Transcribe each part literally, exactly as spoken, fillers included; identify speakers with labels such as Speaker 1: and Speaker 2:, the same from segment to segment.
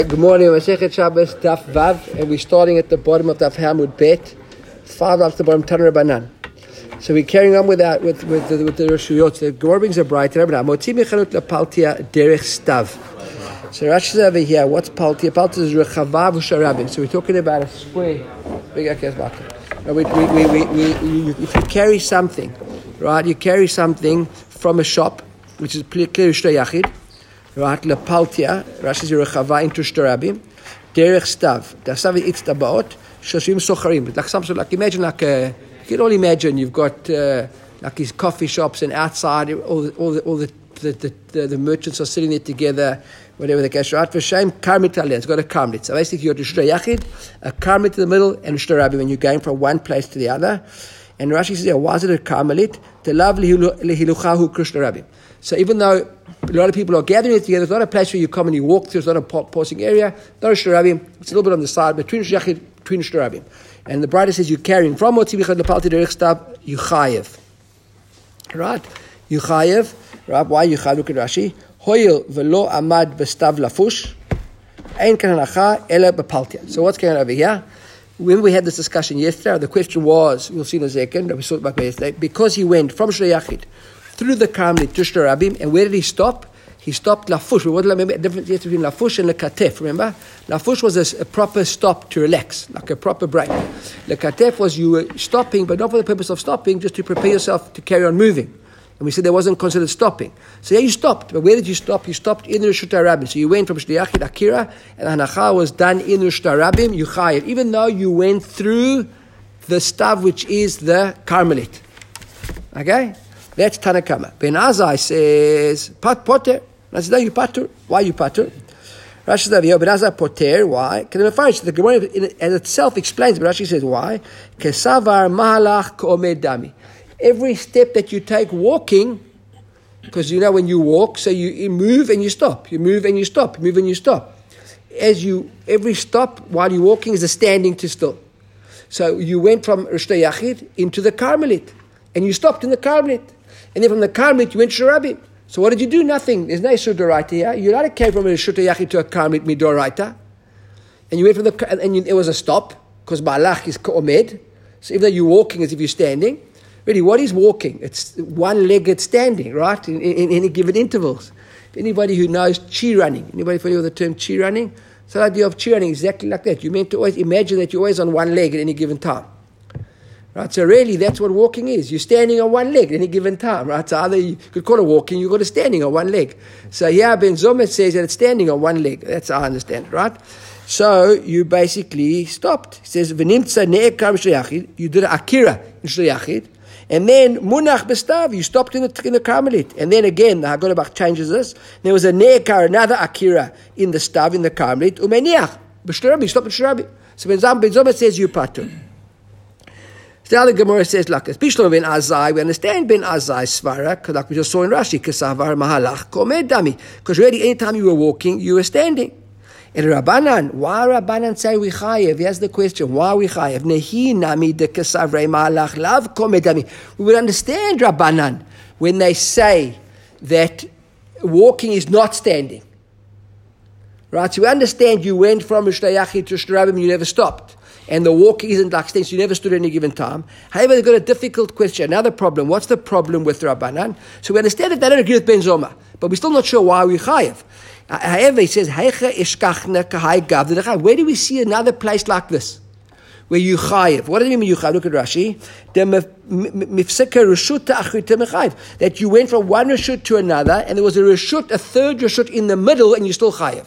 Speaker 1: Good morning, Masechet Shabbos, Daf Vav, and we're starting at the bottom of Daf Hamud Bet, five after the bottom, Tanur Rabbanan. So we're carrying on with that, with with the, with the Rishuyot. The Gemara brings a bright Rabbanan. Motzi mechanut lapaltia derech stav. So Rashi says over here, what's paltia? Paltia is rechavav usharabim. So we're talking about a square. Big we, we, we, we, we, if you carry something, right? You carry something from a shop, which is clear shtei yachid. Right, lapaltia, Rashi says rechava into shtarabim, derech stav. The stav is tabaot, shoshim socharim. Like some sort, like imagine like a, you can all imagine you've got uh, like these coffee shops and outside all the, all the all the the, the, the, the merchants are sitting there together, whatever the case. Right, for shame karmit aleh. It's got a karmit. So basically you're to shtei yachid, a karmit in the middle, and shtarabim when you're going from one place to the other. And Rashi says, yeah, why is it a karmelit? The love lehiluchahu krishtarabim. So even though a lot of people are gathering together, it's not a place where you come and you walk through, it's not a passing area, not a shtarabim, it's a little bit on the side, between shayachid, between shtarabim. And the bride says you're carrying from motzi bichad lepalti derech stav, you chayev. Right? You chayev. Right? Why you chayev? Look at Rashi. Hoyel velo amad v'stav lafush, ein kan halacha ela bepaltia. So what's going on over here? When we had this discussion yesterday, the question was, we'll see in a second, we saw it back yesterday, because he went from shayachid through the karmelit to shtarabim, and where did he stop? He stopped lafush. We want to remember the difference between lafush and lekatef. Remember, lafush was a, a proper stop to relax, like a proper break. Lekatef was you were stopping, but not for the purpose of stopping, just to prepare yourself to carry on moving. And we said that wasn't considered stopping. So yeah, you stopped. But where did you stop? You stopped in the Rishut HaRabim. So you went from Shteyachid Akira, and the Hanacha was done in the Rishut HaRabim, you chayev, even though you went through the stav, which is the karmelit. Okay? That's Tanakama. Ben Azai says, Pat Poter. I said, no, you patur. Why you patur? Rashi says, Ben Azai Poter. Why? Because the Gemara in itself explains, but Rashi says, why? Kesavar mahalach ko'omed dami. Every step that you take walking, because you know when you walk, so you, you move and you stop. You move and you stop. You move and you stop. As you, every stop while you're walking is a standing to still. So you went from Shtei Yachid into the Karmelit, and you stopped in the Karmelit. And then from the Karmelit, you went to Shtarabim. So what did you do? Nothing. There's no Shut Doraita here. You not came from a Shtei Yachid to a Karmelit Midoraita. And you went from the, and you, it was a stop, because Ba'alach is Ko'omed. So even though you're walking as if you're standing, really, what is walking? It's one-legged standing, right? In, in, in any given intervals. Anybody who knows chi running, anybody familiar with the term chi running? So the idea of chi running is exactly like that. You're meant to always imagine that you're always on one leg at any given time. Right? So really, that's what walking is. You're standing on one leg at any given time, right? So either you could call it walking, you got it standing on one leg. So here, Ben Zomet says that it's standing on one leg. That's how I understand it, right? So you basically stopped. He says, "V'nimtza ne'ekam sheyachid." You did an akira in sheyachid. And then, munach bestav, you stopped in the, in the Karmelit. And then again, the Haggadah changes this. There was a ne'ekar, another akira in the stav, in the Karmelit. Umeniach, b'shtarabim, you stopped at shtarabim. So Ben Zomet says, you patur. So now the Gemara says like this. Bishlam ben Azai, we understand ben Azai svara, like we just saw in Rashi, kesavar mahalach komed dami. Because really, anytime you were walking, you were standing. And Rabbanan, why Rabbanan say we chayev? Here's the question, why we chayev? Nehi nami de kesavrei mahalach lav komed dami. We would understand Rabbanan when they say that walking is not standing. Right? So we understand you went from Shtei Yachid to Shtarabim, you never stopped. And the walking isn't like staying, so you never stood at any given time. However, they've got a difficult question. Another problem. What's the problem with Rabbanan? So we understand that they don't agree with Ben Zoma, but we're still not sure why we chayev. However, he says, where do we see another place like this? Where you chayev. What does it mean you chayev? Look at Rashi. That you went from one reshut to another, and there was a reshut, a third reshut in the middle, and you still chayev.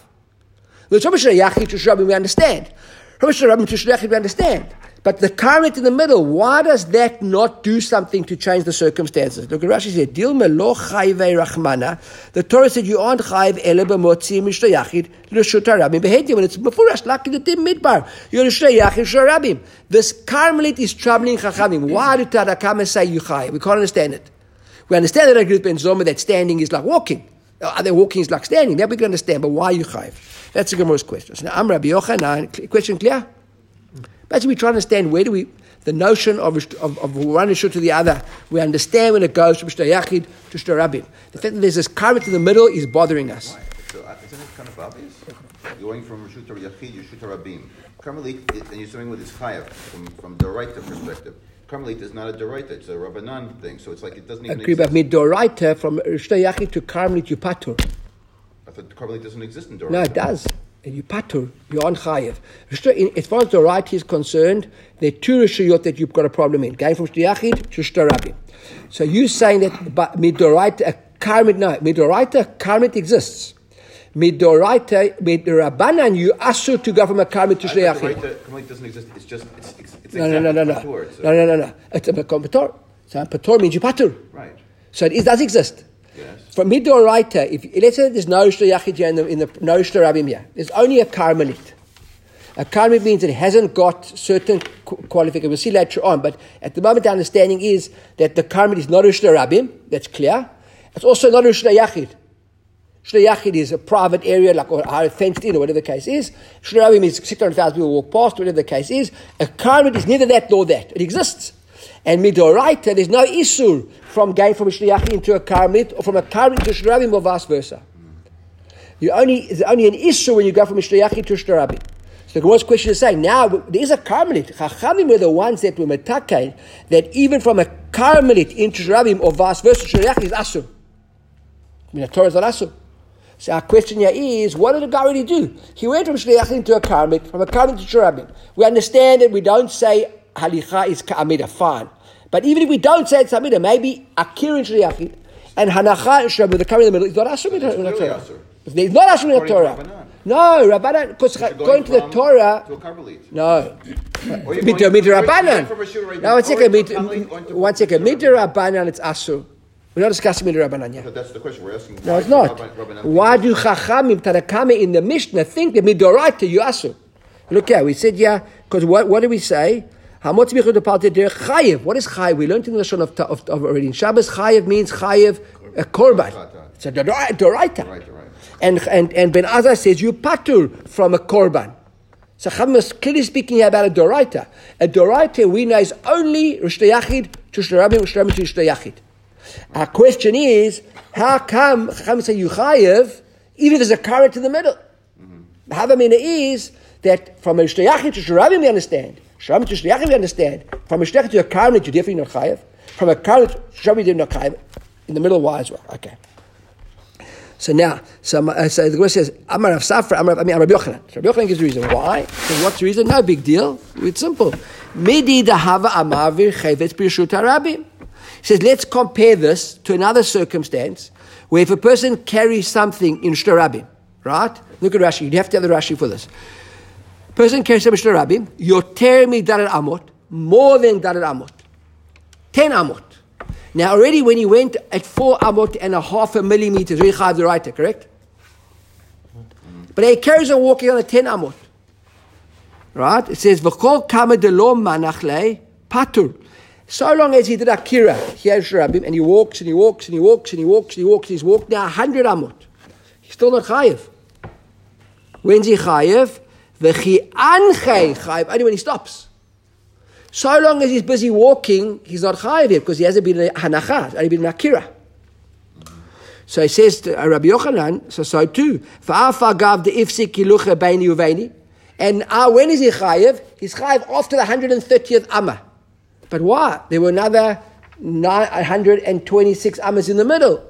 Speaker 1: We understand. We understand. But the current in the middle, why does that not do something to change the circumstances? Look at Rashi said, Dilma lo chayvei rachmana. The Torah said you aren't chayv ele b'motzi mishtayachid l'shut harabim behedim. And it's mefurash like in the dim midbar. You're l'shtayachid sharabim. This Karmelit is troubling chachamim. Why do Tanakama say you chayv? We can't understand it. We understand that I agree with Ben Zoma that standing is like walking. Other walking is like standing. That we can understand. But why you chayv? That's the Gemara's question. So now, I'm Rabbi Yochanan. Question clear? Basically, we try to understand where do we, the notion of, of, of one issue to the other, we understand when it goes from Shtei Yachid to Shtarabim. The fact that there's this current in the middle is bothering us.
Speaker 2: Why? So, isn't it kind of obvious? Going from Reshut Yachid, Reshut Rabim. Carmelit, and you're starting with this chayav from from Doraita perspective. Carmelit is not a Doraita; it's a Rabbanan thing. So it's like it doesn't even.
Speaker 1: Agree, but Midoraita from Reshut Yachid to Carmelit you patur.
Speaker 2: I thought Carmelit doesn't exist in Doraita.
Speaker 1: No, it does. And you patur, you're on chayav. As far as Doraita is concerned, there are two Reshuyot that you've got a problem in. Going from Reshut Yachid to Reshut Rabim. So you saying that but Midoraita, a Carmelit, no, Midoraita, Carmelit exists. Midoraita, Midorabanan, you asur to go from a Carmelit to Reshut Yachid.
Speaker 2: Carmelit doesn't exist. It's just it's it's, it's
Speaker 1: no, no, no, no, no,
Speaker 2: patur, so.
Speaker 1: no, no, no, no. It's a patur. So patur means you patur.
Speaker 2: Right.
Speaker 1: So it is, does exist.
Speaker 2: Yes.
Speaker 1: From Midoraita, if let's say there's no Reshut Yachid here in the, in the no Reshut Rabim here, there's only a Carmelit. A Carmelit means it hasn't got certain qualifications. We'll see later on, but at the moment the understanding is that the Carmelit is not Reshut Rabim. That's clear. It's also not Reshut Yachid. Reshut Yachid is a private area, like or fenced in, or whatever the case is. Reshut Rabim is six hundred thousand people walk past, whatever the case is. A Carmelit is neither that nor that. It exists. And Midoraita, there's no isur from going from a Reshut Yachid into a Carmelit, or from a Carmelit to Reshut Rabim, or vice versa. You only there's only an isur when you go from a Reshut Yachid to Reshut Rabim. So the Gemara's question is saying, now there is a Carmelit. Chachamim were the ones that were metakein, that even from a Carmelit into Reshut Rabim, or vice versa, Reshut Yachid is asur. I mean, the Torah is not asur. So our question here is, what did the guy really do? He went from Reshut Yachid into a Carmelit, from a Carmelit to Reshut Rabim. We understand it. We don't say Halicha is Ka'amida, fine. But even if we don't say it's Ka'amida, maybe Akir in Reshut Yachid and Hanacha in Reshut Rabim, the Carmelit in the middle, is not asur in the Torah. It's not asur in the Torah. No, Rabbanan, because going to the Torah.
Speaker 2: To a Carmelit.
Speaker 1: No. Midir Rabbanan. Now, one second. One second. Midir Rabbanan, it's asur. We're not discussing Midir Rabbanan yet.
Speaker 2: But that's the question we're asking.
Speaker 1: No, it's not. Why do Chachamim, Tanakame in the Mishnah think that Midoraita you asur? Look here, we said yeah, because what, what do we say? What is chayiv? We learned in the Lashon of, of, of already. In Shabbos, chayiv means chayiv, a korban. It's a doraita. And, and, and Ben Azar says, you patur from a korban. So Chacham is clearly speaking here about a doraita. A doraita we know is only Reshut Yachid to Reshut Rabim, Reshut Rabim to Reshut Yachid. Our question is, how come Chacham say you chayiv, even if there's a current in the middle? Mm-hmm. The Havamina is that from a Reshut Yachid to Reshut Rabim we understand. Reshut Rabim to Reshut Yachid we understand. From a Reshut Yachid to a current, you're definitely not chayiv. From a current to Reshut Rabim, you're not chayiv. In the middle, why as well? Okay. So now, so, uh, so the Gemara says, Amar Rav Safra, Amar, I mean, Rabbi Yochanan. So Rabbi Yochanan gives the reason. Why? So what's the reason? No big deal. It's simple. Midi dahava amavir chevetz b'reshut harabim. He says, let's compare this to another circumstance where if a person carries something in Reshut Rabim, right? Look at Rashi. You have to have the Rashi for this. Person carries something in Reshut Rabim, yoter mi dalet amot, more than dalet amot. Ten amot. Now already when he went at four amot and a half a millimeter, really chayav the right, correct? But he carries on walking on a ten amot. Right? It says, V'chol kama delo manach lei patur. So long as he did akira, he has Rabim, and he walks and he walks and he walks and he walks and he walks, he's walked now a hundred amot. He's still not chayav. When's he chayav? V'chi anchei chayav, only when he stops. So long as he's busy walking, he's not chayav yet because he hasn't been a hanacha, he's only been an akira. So he says to uh, Rabbi Yochanan, so so too. Fa'afa gav de ifsik kilucha beini uveini. And uh, when is he chayav? He's chayav after the one hundred thirtieth amma. But why? There were another nine hundred twenty-six ammas in the middle.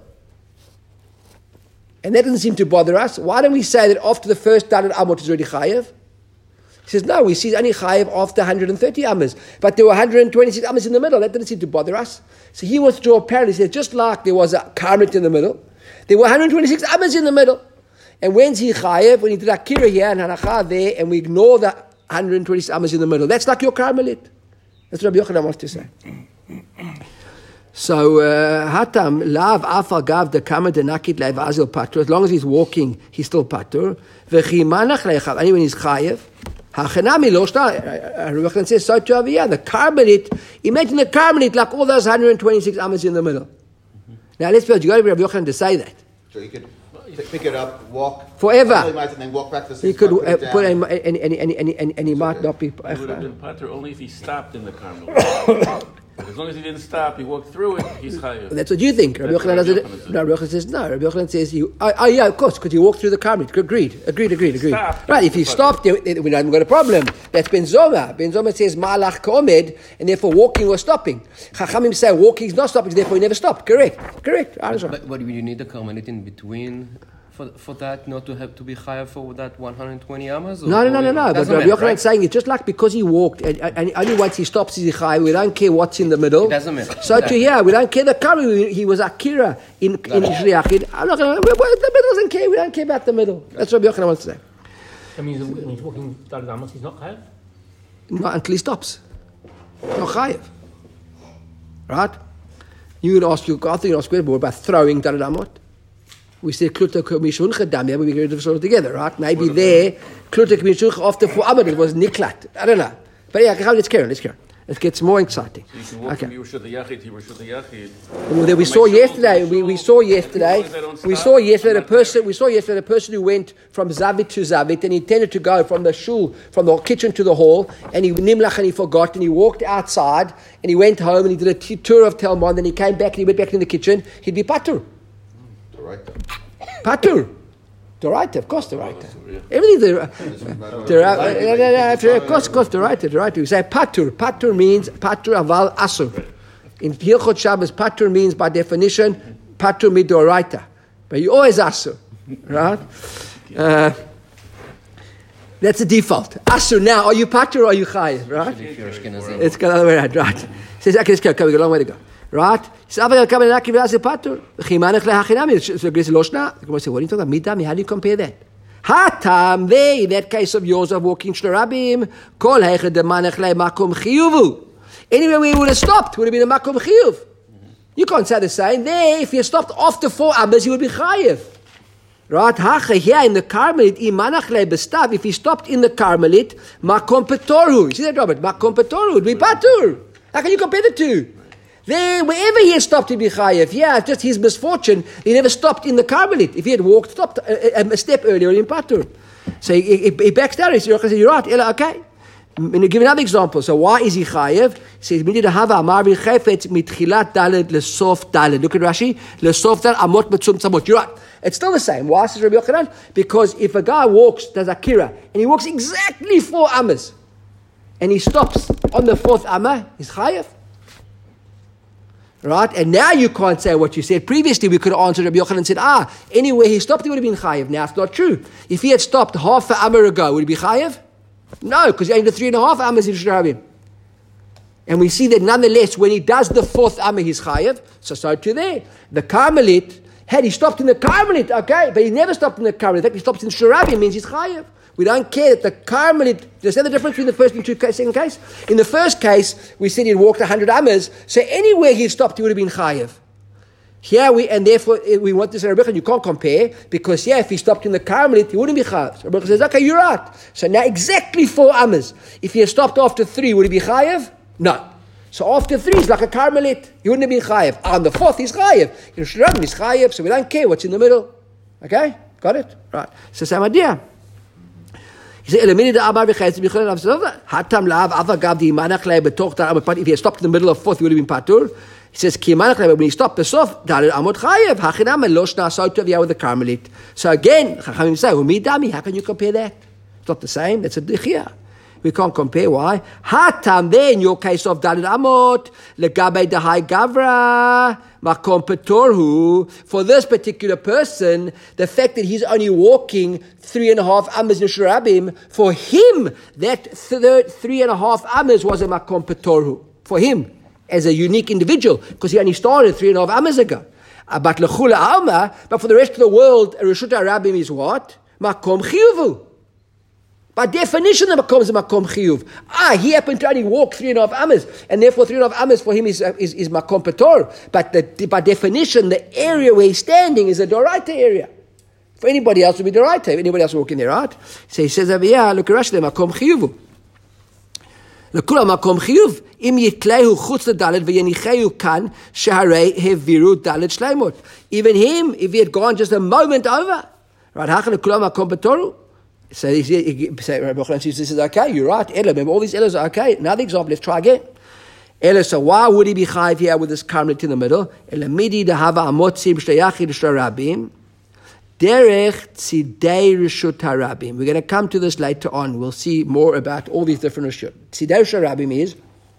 Speaker 1: And that doesn't seem to bother us. Why don't we say that after the first dalet amot is already chayav? He says, no, we see only chayav after one hundred thirty ammas. But there were one hundred twenty-six ammas in the middle. That didn't seem to bother us. So he wants to draw a parallel. He says, just like there was a karmit in the middle, there were one hundred twenty-six ammas in the middle. And when's he chayav? When he did akira here and hanacha there, and we ignore the one hundred twenty-six ammas in the middle. That's like your karmelit. That's what Rabbi Yochanan wants to say. So, hatam lav afal gav the kama denakit leiv azil patur. As long as he's walking, he's still patur. V'chimanach leichav. And when he's chayav, hachenami lo shtar. Rabbi Yochanan says so too over here. The karmelit. Imagine the karmelit like all those one hundred twenty-six ammas in the middle. Mm-hmm. Now let's suppose you got to be Rabbi Yochanan to say that.
Speaker 2: So you could pick it up, walk
Speaker 1: forever,
Speaker 2: and then walk back to the same
Speaker 1: he could
Speaker 2: spot,
Speaker 1: uh,
Speaker 2: put
Speaker 1: put and and and and and and, and he might not be.
Speaker 3: He would have been patur only if he stopped in the Carmel. As long as he didn't stop, he walked through it, he's chayav.
Speaker 1: That's what you think. Rabbi Yochanan does it. No, Rabbi Yochanan says no. Rabbi Yochanan says you. Oh, oh yeah, of course, because you walked through the Karmel. Agreed, agreed, agreed, agreed.
Speaker 3: Stop.
Speaker 1: Right, if you stopped, we haven't got a problem. That's Ben Zoma. Ben Zoma says ma'alach ka'omed, and therefore walking or stopping. Chachamim say walking is not stopping, therefore you never stop. Correct, correct.
Speaker 4: But, but you need the Karmelit in between for for that, not to have to be chayav for that one hundred twenty amas? Or,
Speaker 1: no, no, no, no, no. But Rabbi Yochanan
Speaker 4: right?
Speaker 1: is saying it's just like because he walked, and, and only once he stops is he chayav. We don't care what's in the middle.
Speaker 4: It doesn't matter.
Speaker 1: So to here, we don't care the Karmel. He was Akira in in Shliachid. I'm not going. The middle doesn't care. We don't care about the middle. That's what Rabbi Yochanan wants to say.
Speaker 5: That means when he's walking Daled Amos, he's not chayav?
Speaker 1: Not until he stops. No chayav. Right? You would ask, you I think you ask more about throwing Daled Amot. We said Kluta Mishun Chadam, but we get rid of it together, right? Maybe there, Kluta Mishun after four Amot, it was Niklat. I don't know. But yeah, let's carry on, let's carry on. It gets more exciting.
Speaker 3: So you can walk
Speaker 1: okay.
Speaker 3: from Yerusha the Yachid to Yerusha the Yachid.
Speaker 1: Well, then we saw yesterday. We, we saw yesterday. We saw yesterday the person. We saw yesterday the person who went from Zavit to Zavit and he intended to go from the shul, from the kitchen to the hall, and he nimlach and he forgot and he walked outside and he went home and he did a t- tour of Talmud and he came back and he went back in the kitchen. He'd be patur.
Speaker 2: Right.
Speaker 1: Patur. Doraita, of course, Doraita. Everything's Doraita. Of course, of course, Doraita, Doraita. You say patur. Patur means patur aval asur. In Hilchot Shabbos, patur means by definition patur midoraita. But you always asur, right? Uh, that's the default. Asur now. Are you patur or are you chayiv? Right? It's the other way around, right? Says, okay, let's go. Okay, we got a long way to go. Right? So what are you talking about? Midami, how do you compare that? Hatam, they, in that case of yours of walking shlarabim, kol heiche de manech le makom chiyuvu. Anywhere we would have stopped would have been a makom chiyuv. You can't say the same. There, if you stopped after four amas, you would be chayiv. Right? Hache, here in the Karmelit, imanach le bestav, if he stopped in the Karmelit, makom petoru. You see that, Robert? Makom petoru would be patur. How can you compare the two? There, wherever he had stopped, he'd be chayev. Yeah, just his misfortune, he never stopped in the Karmelit. If he had walked, stopped a, a, a step earlier in Patur. So he, he, he backs down. He says, you're right, Ella, okay. I'm going to give another example. So why is he chayev? He says, we need to have a marvin chefetz mitchilat daled lesof daled. Look at Rashi. Lesof daled amot metzum tzamot. You're right. It's still the same. Why, says Rabbi Yochanan? Because if a guy walks, does akira, and he walks exactly four amas, and he stops on the fourth amma, he's chayev. Right? And now you can't say what you said. Previously, we could have answered Rabbi Yochanan and said, ah, anywhere he stopped, he would have been chayev. Now, it's not true. If he had stopped half an hour ago, would he be chayev? No, because he only did three and a half amas in Shirabim. And we see that nonetheless, when he does the fourth amma, he's chayev. So, so too there. The Karmelit, had he stopped in the Karmelit, okay, but he never stopped in the Karmelit. In fact, he stopped in Shirabim, means he's chayev. We don't care that the Karmelit, do you understand the difference between the first and two case, second case? In the first case, we said he'd walked one hundred amas, so anywhere he stopped, he would have been chayev. Here we, and therefore we want this in Rabbi Yochanan, you can't compare, because yeah, if he stopped in the Karmelit, he wouldn't be chayev. So Rabbi Yochanan says, okay, you're right. So now exactly four amas. If he had stopped after three, would he be chayev? No. So after three, he's like a Karmelit. He wouldn't have been chayev. On the fourth, he's chayev. In Shirabim, he's chayev, so we don't care what's in the middle. Okay? Got it? Right. It's the same idea. He said, if he had stopped in the middle of fourth, he would have been patur. He says, when he stopped the sof, with the Karmelit. So again, Chachamim say, how can you compare that? It's not the same. That's a dichia. We can't compare. Why? Hatam, there in your case of Daled Amot, legabe dahai gavra, makom petorhu. For this particular person, the fact that he's only walking three and a half amas in Shirabim, for him, that third three and a half amas was a makom petorhu. For him, as a unique individual, because he only started three and a half amas ago. But lechula alma, but for the rest of the world, Reshut HaRabim is what? Makom chiyuvu. By definition, the makom is a makom chiyuv. Ah, he happened to only walk three and a half amas, and therefore three and a half amas for him is is, is makom petor. But the, by definition, the area where he's standing is a doraita area. For anybody else, it would be doraita. If anybody else walking there, right? So he says over here, look at Rashi, makom chiyuvu. Lekula makom chiyuv. Im yitlehu chutz ledalet v'yenichehu kan sheharei heviru dalet shleimot. Even him, if he had gone just a moment over, right? Hachal lekula makom petoru. So he said, Rabbi Yochanan says, this is okay, you're right, Ella, remember all these Ellas are okay. Another example, let's try again. Ela, so why would he be chayiv here with this karmelit in the middle? Ela midi dehava amotzim shtayachid shtarabim. Derech tzidei rishut harabim. We're going to come to this later on. We'll see more about all these different rishut. Tzidei rishut harabim is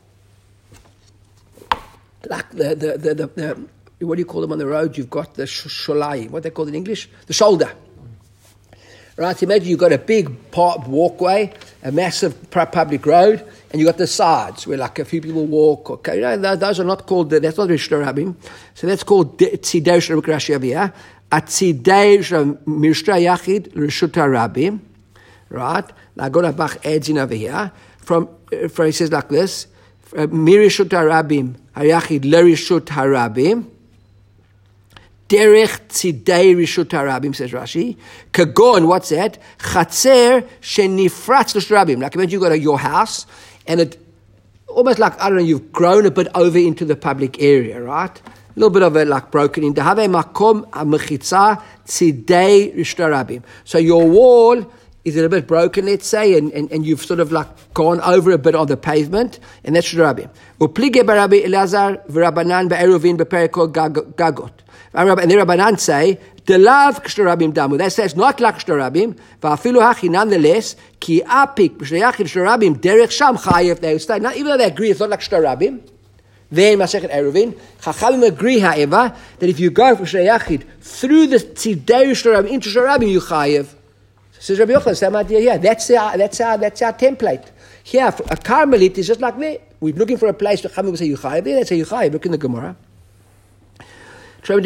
Speaker 1: like the, the, the, the, the, what do you call them on the road? You've got the sholai, what they call in English? The shoulder. Right, imagine you've got a big part walkway, a massive public road, and you've got the sides where like a few people walk. Okay, you know, those are not called, that's not Rishut Harabim. So that's called Tzidei Rishut Harabim. Tzidei Mirshta Yachid Rishut Harabim. Right, now Godel Bach adds in over here. From, from he says like this, Mirishut Harabim, Hayachid Lerishut Harabim. Derech tzidei rishut harabim, says Rashi. Kagon, what's that? Chatzer shenifratz l'shrabim. Like imagine you got a, your house, and it almost like, I don't know, you've grown a bit over into the public area, right? A little bit of it like broken in. Dehave makom hamechitza tzidei rishut harabim. So your wall is a little bit broken, let's say, and, and, and you've sort of like gone over a bit on the pavement, and that's Rabbi. Uplige barabi Elazar v'Rabbanan be'eruvin be'perikol gagot. And the Rabbanan say, the love k'shtarabim damu. They say it's not like k'shtarabim, va'afilu hachi, nonetheless, ki apik b'shtayachid k'shtarabim derech sham chayev. They say, not, even though they agree it's not like k'shtarabim, then Masechet Eruvin, Chachamim agree, however, that if you go for k'shtayachid through the tzidei k'shtarabim into k'shtarabim, you chayev. Says Rabbi Yochanan, same idea here. That's our, that's our, that's our template. Here, a Carmelit is just like that. We're looking for a place where Chachamim will say Yuchayev. There, they say Yuchayev. Look in the Gemara. Even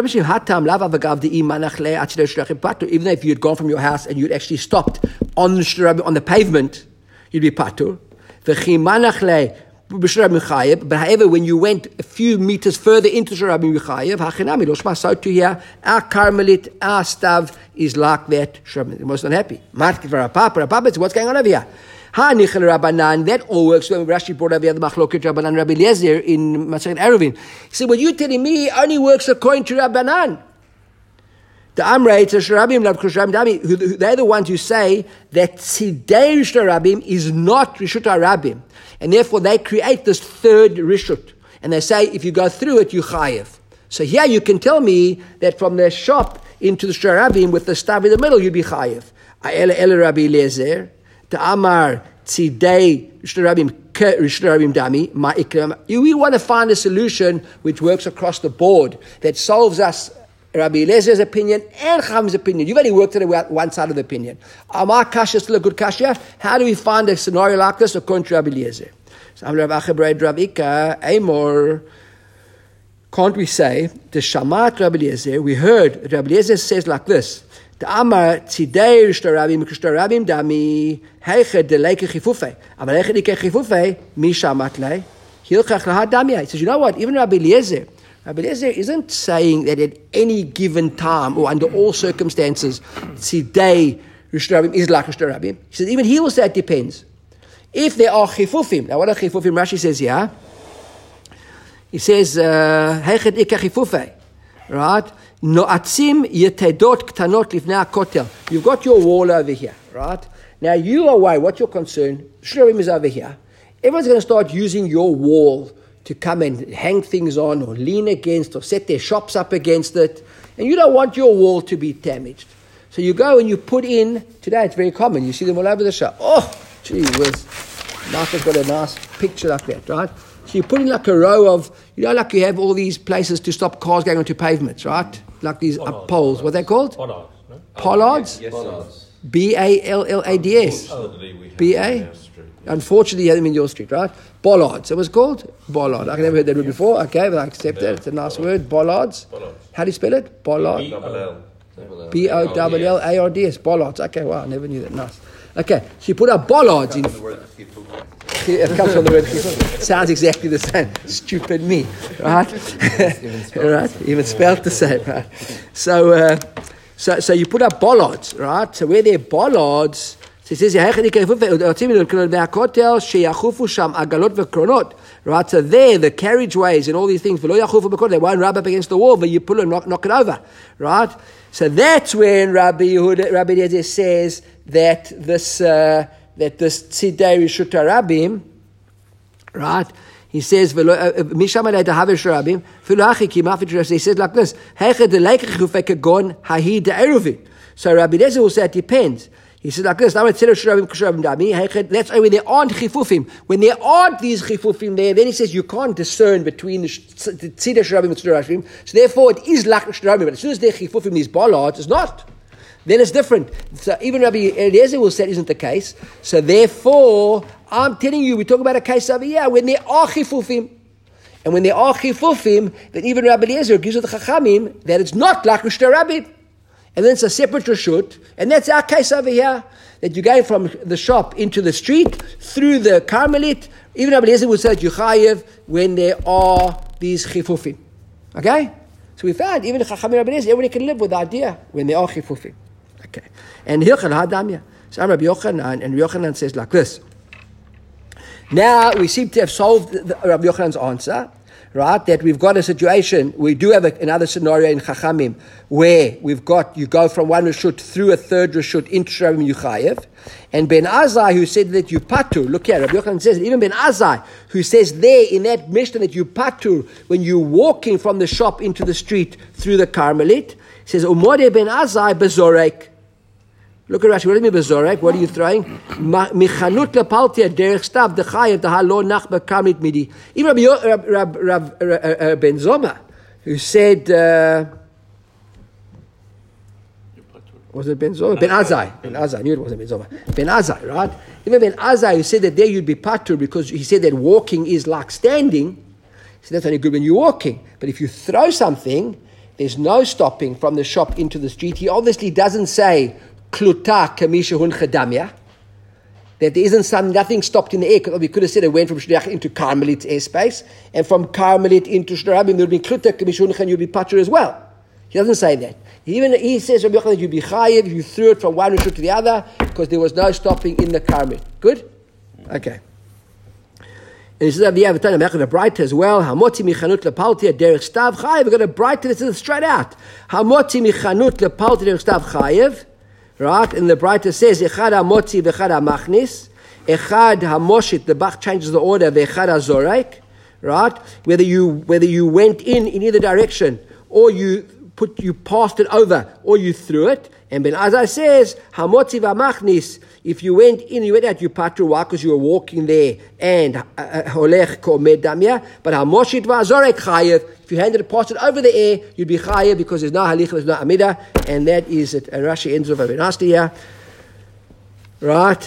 Speaker 1: if you had gone from your house and you'd actually stopped on the on the pavement, you'd be patur. But however, when you went a few meters further into Sharabim Yuchayev, so to here, our Carmelit, our stav is like that. Sharabim, the most unhappy. What's going on over here? That all works when Rashi brought over the Machloket Rabbanan Rabbi Eliezer in Masechet Eruvin. He said, well, you're telling me it only works according to Rabbanan. The Amrei, Sharabim, Rabbi they're the ones who say that Tzidei Rishut Harabim is not Rishut Harabim. And therefore they create this third Rishut. And they say, if you go through it, you chayev. So here you can tell me that from the shop into the Sharabim with the stav in the middle, you'd be chayev. A'ele ele Rabbi Eliezer. Amar tzidei rishtarabim ke rishtarabim dami ma'ikram. We want to find a solution which works across the board that solves us Rabbi Eliezer opinion and Cham's opinion. You've only worked it out one side of the opinion. Amar kasha still a good kasha. How do we find a scenario like this according to Rabbi Eliezer? So I'm Rabbi Achabrei Ravika Amor. Can't we say the Shamat Rabbi Eliezer? We heard Rabbi Eliezer says like this. The Amar tzidei rishtarabim k'shtarabim dami heiche deleke chifufei. Aval heiche dike chifufei mi shamat lei hilchach lahad dami. He says, you know what? Even Rabbi Eliezer, Rabbi Eliezer isn't saying that at any given time or under all circumstances tzidei rishtarabim is like rishtarabim. He says even he will say it depends. If there are chifufim, now what are chifufim? Rashi says here. He says heiche dike chifufei, right? No'atzim yetedot ktanot lifnei hakotel. You've got your wall over here, right? Now you are away. What's your concern? Shurim is over here. Everyone's going to start using your wall to come and hang things on or lean against or set their shops up against it. And you don't want your wall to be damaged. So you go and you put in, today it's very common. You see them all over the shop. Oh, gee whiz. Martha's got a nice picture like that, right? So you put in like a row of, you know, like you have all these places to stop cars going onto pavements, right? Like these uh, poles. What are they called?
Speaker 5: Pollards. No?
Speaker 1: Pollards?
Speaker 3: Yes, yes.
Speaker 1: B A L L A D S. B A? Unfortunately, you had them in your street, right? Bollards. It was called? Bollard. I've never heard that word before. Okay, but I accept that. It's a nice word. Bollards. How do you spell it? Bollard. B O L L A R D S. Bollards. Okay, wow, I never knew that. Nice. Okay, so you put up bollards in. It comes from the word chifufah. Sounds exactly the same. Stupid me, right? Right? Even spelled the same, right? So, uh, so, so you put up bollards, right? So where there are bollards, so it says, right? So there, the carriageways and all these things, they won't rub up against the wall, but you pull and knock, knock it over, right? So that's when Rabbi Yehuda, Rabbi Eliezer says that this uh, that this tzidei rishut harabim, right? He says, he says like this, so Rabbi Eliezer will say it depends. He says like this, that's only when there aren't chifufim. When there aren't these chifufim there, then he says you can't discern between the tzida shrabim and tzida rashim. So therefore it is like shrabim, but as soon as there are chifufim, these bollards, it's not. Then it's different. So even Rabbi Eliezer will say it isn't the case. So therefore, I'm telling you, we talk about a case over here when there are chifufim. And when there are chifufim, then even Rabbi Eliezer gives with the chachamim that it's not like Rishta Rabbim. And then it's a separate reshut. And that's our case over here. That you're going from the shop into the street, through the Carmelit. Even Rabbi Eliezer would say that you chayev when there are these chifufim. Okay? So we found, even the chachamim Rabbi Eliezer, everybody can live with the idea when there are chifufim. Okay. And Hilchon Hadamya. So Rabbi Yochanan, and Rabbi Yochanan says like this. Now we seem to have solved the, Rabbi Yochanan's answer, right? That we've got a situation, we do have a, another scenario in Chachamim where we've got, you go from one Rishut through a third Rishut into Shrabim Yuchayev. And Ben Azai, who said that you patur, look here, Rabbi Yochanan says, even Ben Azai, who says there in that Mishnah that you patur when you're walking from the shop into the street through the Carmelit, says, Umode Ben Azai bezorek. Look at Rashi. What do you mean bezorek? What are you throwing? Michanut lepaltia derech stav dechayev dehalo nach bekamit midi. Even Rabbi Rab, Rab, Rab, Ben Zoma, who said, uh, was it Ben Zoma? Ben Azai. Ben Azai. I knew it wasn't Ben Zoma. Ben Azai, right? Even Ben Azai, who said that there you'd be patur because he said that walking is like standing. He said that's only good when you're walking. But if you throw something, there's no stopping from the shop into the street. He obviously doesn't say Kluta kamisha hun chedamya, that there isn't some, nothing stopped in the air. Because we could have said it went from Shliach into Carmelit airspace, and from Carmelit into Shdrabim, there would be Kluta kamisha hun chen, you'd be patur as well. He doesn't say that. He even he says Rabbi Yochanan, you'd be chayiv if you threw it from one rishut to the other, because there was no stopping in the Carmelit. Good? Okay. And he says, "We have a time of brighter as well. Hamoti michanut lepalti derech stav chayev." We're going to brighten it straight out. Hamoti michanut lepalti derech stav chayev. Right, and the brighter says, "Echad hamotzi v'echad hamachnis." Echad hamoshit. The Bach changes the order. V'echad hazorek. Right, whether you whether you went in in either direction, or you put you passed it over, or you threw it. And Ben Azai says, "Hamotzi v'hamachnis." If you went in, you went out, you patru because you were walking there, and holech komed damya. But hamoshit v'azorek chayev. If you handed it, passed it over the air, you'd be chayev because there's no halicha, there's no amida, and that is it. And Rashi ends with a very nasty here. Right?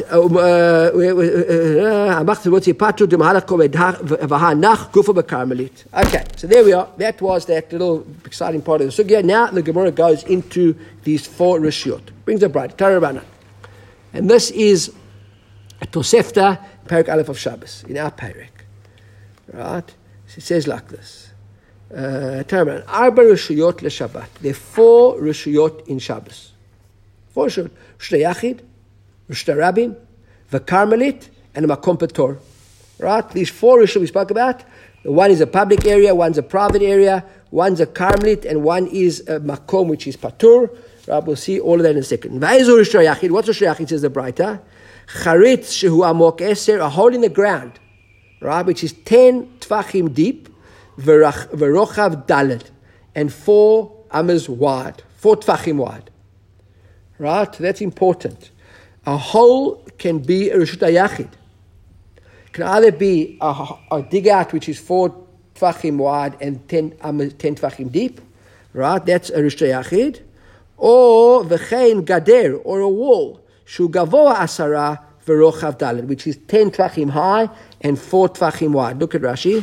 Speaker 1: Okay, so there we are. That was that little exciting part of the sugya. Now the Gemara goes into these four rishiyot. Brings a bride, Tarabana. And this is a Tosefta, Parak Aleph of Shabbos, in our Parak. Right? So it says like this. Uh, Tarabana, Arba rishiyot le-Shabbat. There are four rishiyot in Shabbos. Four rishiyot. Rishta Yachid, Rishta Rabbim, the Carmelit, and the Makom Pator. Right? These four rishiyot we spoke about. One is a public area, one's a private area, one's a Carmelit, and one is a Makom, which is Patur. Right, we'll see all of that in a second. What's Rishta Yachid, says the Braita? Charitz shehu amok eser, a hole in the ground, right, which is ten tvachim deep, v'rochav daled, and four amas wide, four tvachim wide. Right, that's important. A hole can be a Rishta Yachid. It can either be a, a dig out which is four tvachim wide and ten, um, ten tvachim deep, right, that's a Rishta Yachid. Or v'chein gader, or a wall, shu gavoa asara v'rochav daled, which is ten tvachim high and four tvachim wide. Look at Rashi.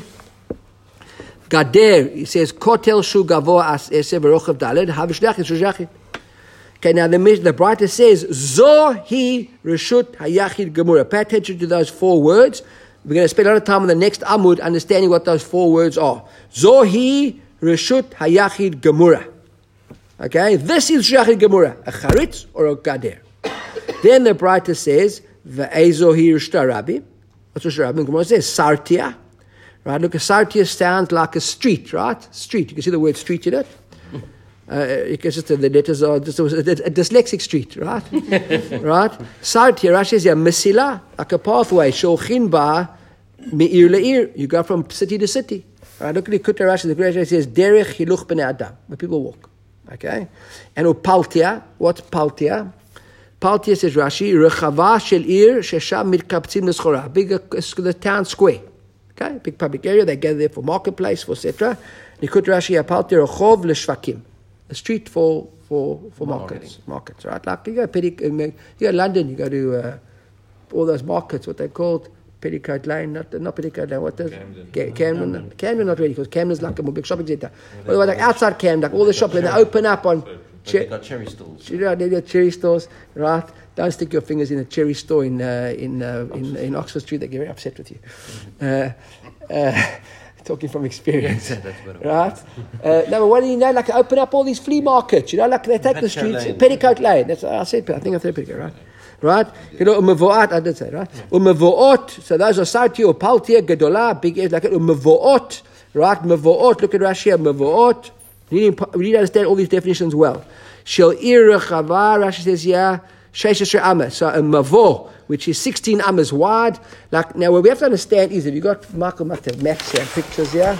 Speaker 1: Gader, he says, kotel shu gavoa asara v'rochav daled, havishliach is rishachid. Okay, now the, the Braita says, Zohi Rishut Hayachid Gemura. Pay attention to those four words. We're going to spend a lot of time on the next Amud understanding what those four words are. Zohi Rishut Hayachid Gemura. Okay, this is Shachid Gemura, a charitz or a gader. Then the Braita says, Ve'ezohi Rishta Rabbi. What's Rishta Rabbi? Gemura says, Sartia. Right, look, a Sartia sounds like a street, right? Street. You can see the word street in it. Uh, because just the letters are just a, a, a dyslexic street, right? Right? Sartia, Rashi says, yeah, Mesila, like a pathway, Shochin ba Me'ir le'ir, you go from city to city. All right, look at the Kutar Rashi. The Kutar Rashi says, derech hiluch b'nei adam, where people walk. Okay? And upaltia, what's paltia? Paltia says Rashi, rechava shel ir shesham mitkaptzim l'schora. Big, uh, the town square. Okay? Big public area, they gather there for marketplace, for et cetera. Nikut Rashi, paltia rechov l'shvakim. A street for for for markets. Markets, right? Like you go, Pettic- you go to London, you go to uh, all those markets, what they're called. Petticoat Lane, not not Petticoat Lane. What is Camden? Ca- Camden, Camden, Camden, not really, because Camden's like a big shopping centre. Well, well, like outside Camden, like all the shops, when they open up on.
Speaker 4: Che- they got cherry stores.
Speaker 1: Yeah, they got cherry stores, right? Don't stick your fingers in a cherry store in uh, in, uh, in in Oxford Street. They get very upset with you. Uh, uh, talking from experience, right? Uh, no, but what do you know? Like open up all these flea markets, you know, like they take the streets, Lane. Petticoat Lane. That's what I said. I think I said Petticoat, right? Right? You know, umevoat, I did say, right? Umevoot, so those are sauti or paltia, gedola, big ears, like umevoot, right? Mevoot, look at Rashi, mevoot. We need to understand all these definitions well. Shel ir rechava, Rashi says, yeah, sheish amma. So a mavo, which is sixteen ammas wide. Like, now, what we have to understand is, if you got, Michael must have maps here, pictures here.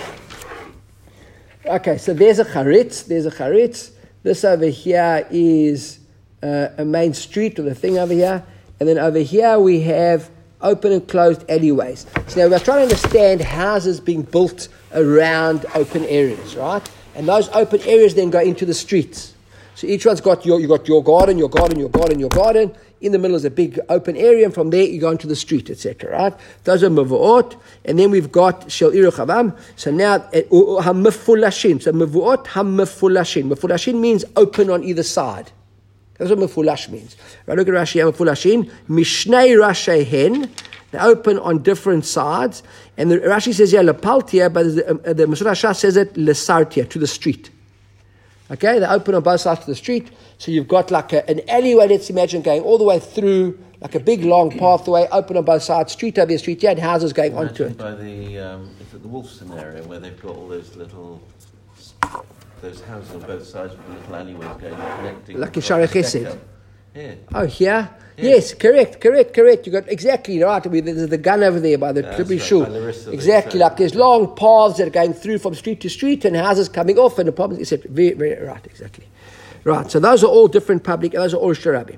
Speaker 1: Okay, so there's a charitz, there's a charitz. This over here is Uh, a main street or the thing over here, and then over here we have open and closed alleyways. So now we're trying to understand houses being built around open areas, right? And those open areas then go into the streets. So each one's got your you got your garden, your garden, your garden, your garden. In the middle is a big open area, and from there you go into the street, et cetera. Right? Those are mevuot, and then we've got shel iru chavam. So now hamefulashim. So mevuot hamefulashim. Mefulashin means open on either side. That's what mefulash means. Right, look at Rashi, mefulashin. Mishnei rashehen. They open on different sides. And the Rashi says, yeah, lepaltia, but the, uh, the Mesulah Shah says it, lesartia, to the street. Okay, they open on both sides to the street. So you've got like a, an alleyway, let's imagine, going all the way through, like a big long pathway, open on both sides, street over street, yeah, and houses going
Speaker 6: Imagine
Speaker 1: onto it.
Speaker 6: By the, um, is it the Wolfson area, where they've got all those little... those houses on both sides with little alleyways going connecting.
Speaker 1: Like in Shara Chesed.
Speaker 6: Yeah.
Speaker 1: Oh, here?
Speaker 6: Yeah.
Speaker 1: Yes, correct, correct, correct. You got exactly right. I mean, there's the gun over there by the
Speaker 6: Yeah,
Speaker 1: Tribby
Speaker 6: right,
Speaker 1: Shul.
Speaker 6: by Larissa,
Speaker 1: Exactly,
Speaker 6: they
Speaker 1: like there's long paths that are going through from street to street and houses coming off and the problems, et cetera. Very, very right, exactly. Right, so those are all different public, those are all shtarabim.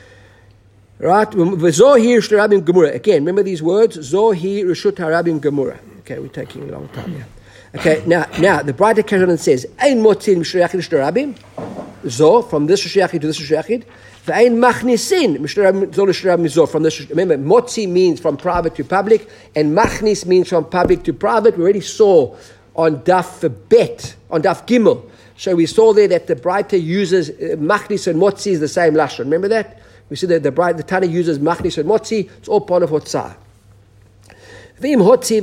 Speaker 1: Right, Zohi shtarabim gemura. Again, remember these words? Zohi reshut harabim gemura. Okay, we're taking a long time here. Okay, now, now the Braita carries on and says, "Ein motzin mishriachid shtarabim." Zo from this shriachid to this shriachid. Ve'ein machnisin mishtarabim zo l'shtarabim zo from this. Remember, motzi means from private to public, and machnis means from public to private. We already saw on Daf Bet, on Daf Gimel. So we saw there that the Braita uses uh, machnis and motzi is the same lashon. Remember that? We see that the Braita, the Tana uses machnis and motzi. It's all part of hotzah. If you do it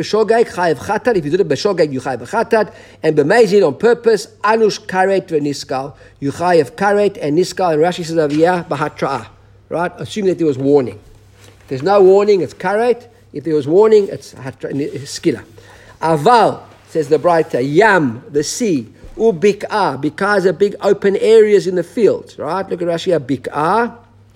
Speaker 1: b'shogeg, you chayav b'chatat, and b'meizid on purpose, anush karet v'niskal, you chayav karet and niskal, and Rashi says over here, b'hatra'ah, right? Assuming that there was warning. If there's no warning, it's karet. If there was warning, it's skila. Aval, says the Braita, yam, the sea, ubik'ah, because of big open areas in the fields, right? Look at Rashi here, bik'ah,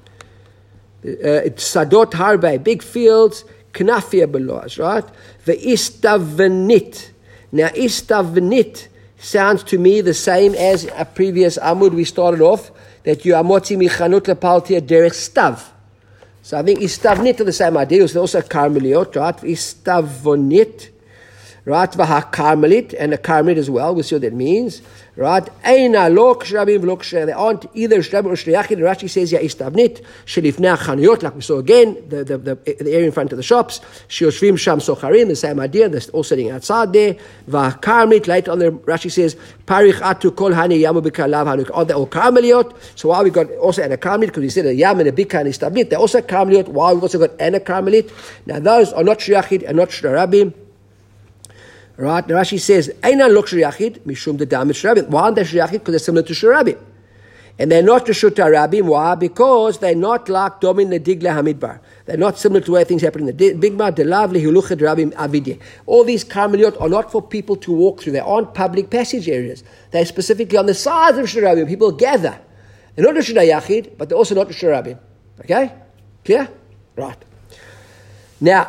Speaker 1: it's sadot harbe, big fields, knafia beloas, right? Ve'istavnit. Now, istavnit sounds to me the same as a previous amud we started off, that you are motzi michanut lepaltia derech stav. So I think istavnit are the same idea. It's also carmeliot, right? Istavnit, right? Vaha carmelit, and a carmelit as well. We'll see what that means, right? Eina lo kshrabim v'lo kshrabim. They aren't either shrabim or shriachid. Rashi says, yeah, istavnit, shelifnei chaniyot, like we saw again, the, the, the, the area in front of the shops, shioshvim sham socharim, the same idea, they're all sitting outside there. Vaha carmelit, later on the Rashi says, parich atu kol hani yamu b'kalav hanuk. Are they all carmeliot? So why we got also an a carmelit? Because we said a yam and a bika and istavnit. They're also carmeliot. Why we've also got an a carmelit? Now those are not shriachid and not shtarabim. Right, the Rashi says, "Einan lok shriachid mishum the damage shtarabim." Why aren't they shriachid? Because they're similar to shtarabim, and they're not to shtarabim. Why? Because they're not like domin the digla hamidbar. They're not similar to where things happen in the bigma. The lavli huluchad rabim avidye. All these carmeliot are not for people to walk through. They aren't public passage areas. They're specifically on the sides of shtarabim. People gather. They're not to shtarayachid, but they're also not to shtarabim. Okay, clear? Right. Now,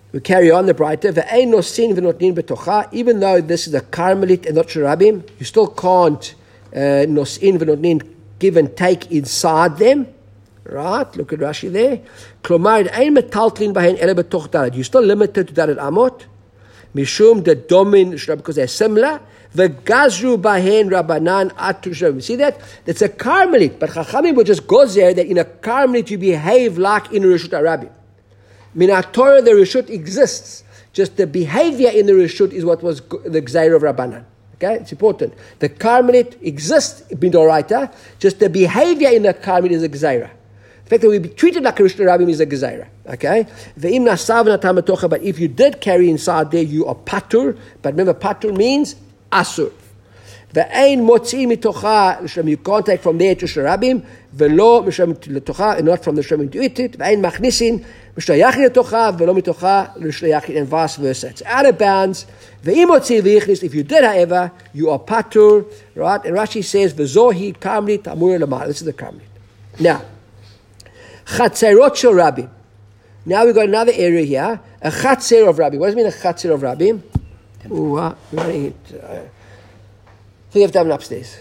Speaker 1: We carry on the brighter. Ve'ein nosin v'notnin betocha. Even though this is a Carmelit and not Sharabim, you still can't uh, nosin v'notnin give and take inside them. Right? Look at Rashi there. Klomar ein metaltlin bahen ele betoch dalet. You're still limited to dalet amot. Mishum the domin because they're similar. V'gazru bahen rabanan atu sharabim. See that? That's a Carmelit, but Chachamim would just go there that in a Carmelit you behave like in Rishut Arabim. Minat Torah, the Rishut exists. Just the behavior in the Rishut is what was the Gzair of Rabbanan. Okay, it's important. The Carmelit exists, Midoraita. Just the behavior in the Carmelit is a Gzaira. The fact that we be treated like a Rishut Rabbim is a Gzaira. Okay? But if you did carry inside there, you are Patur. But remember, Patur means Asur. Ve'ein motzi mitocha, you can't take from there to Sharabim, ve'lo mishram letocha, and not from the Sharabim to eat it. Ve'ein machnisin, mishlayachin letocha, ve'lo mitocha, l'shlayachin, and vice versa. It's out of bounds. Ve'im motzi v'yichnis, if you did, however, you are patur, right? And Rashi says, ve'zohi kamli tamur lamar. This is the kamli. Now, chatzerot shel Rabim. Now we've got another area here, a chatzer of Rabim. What does it mean, a chatzer of Rabim? Ooh, uh, we're running it. Uh, So you have to have an upstairs.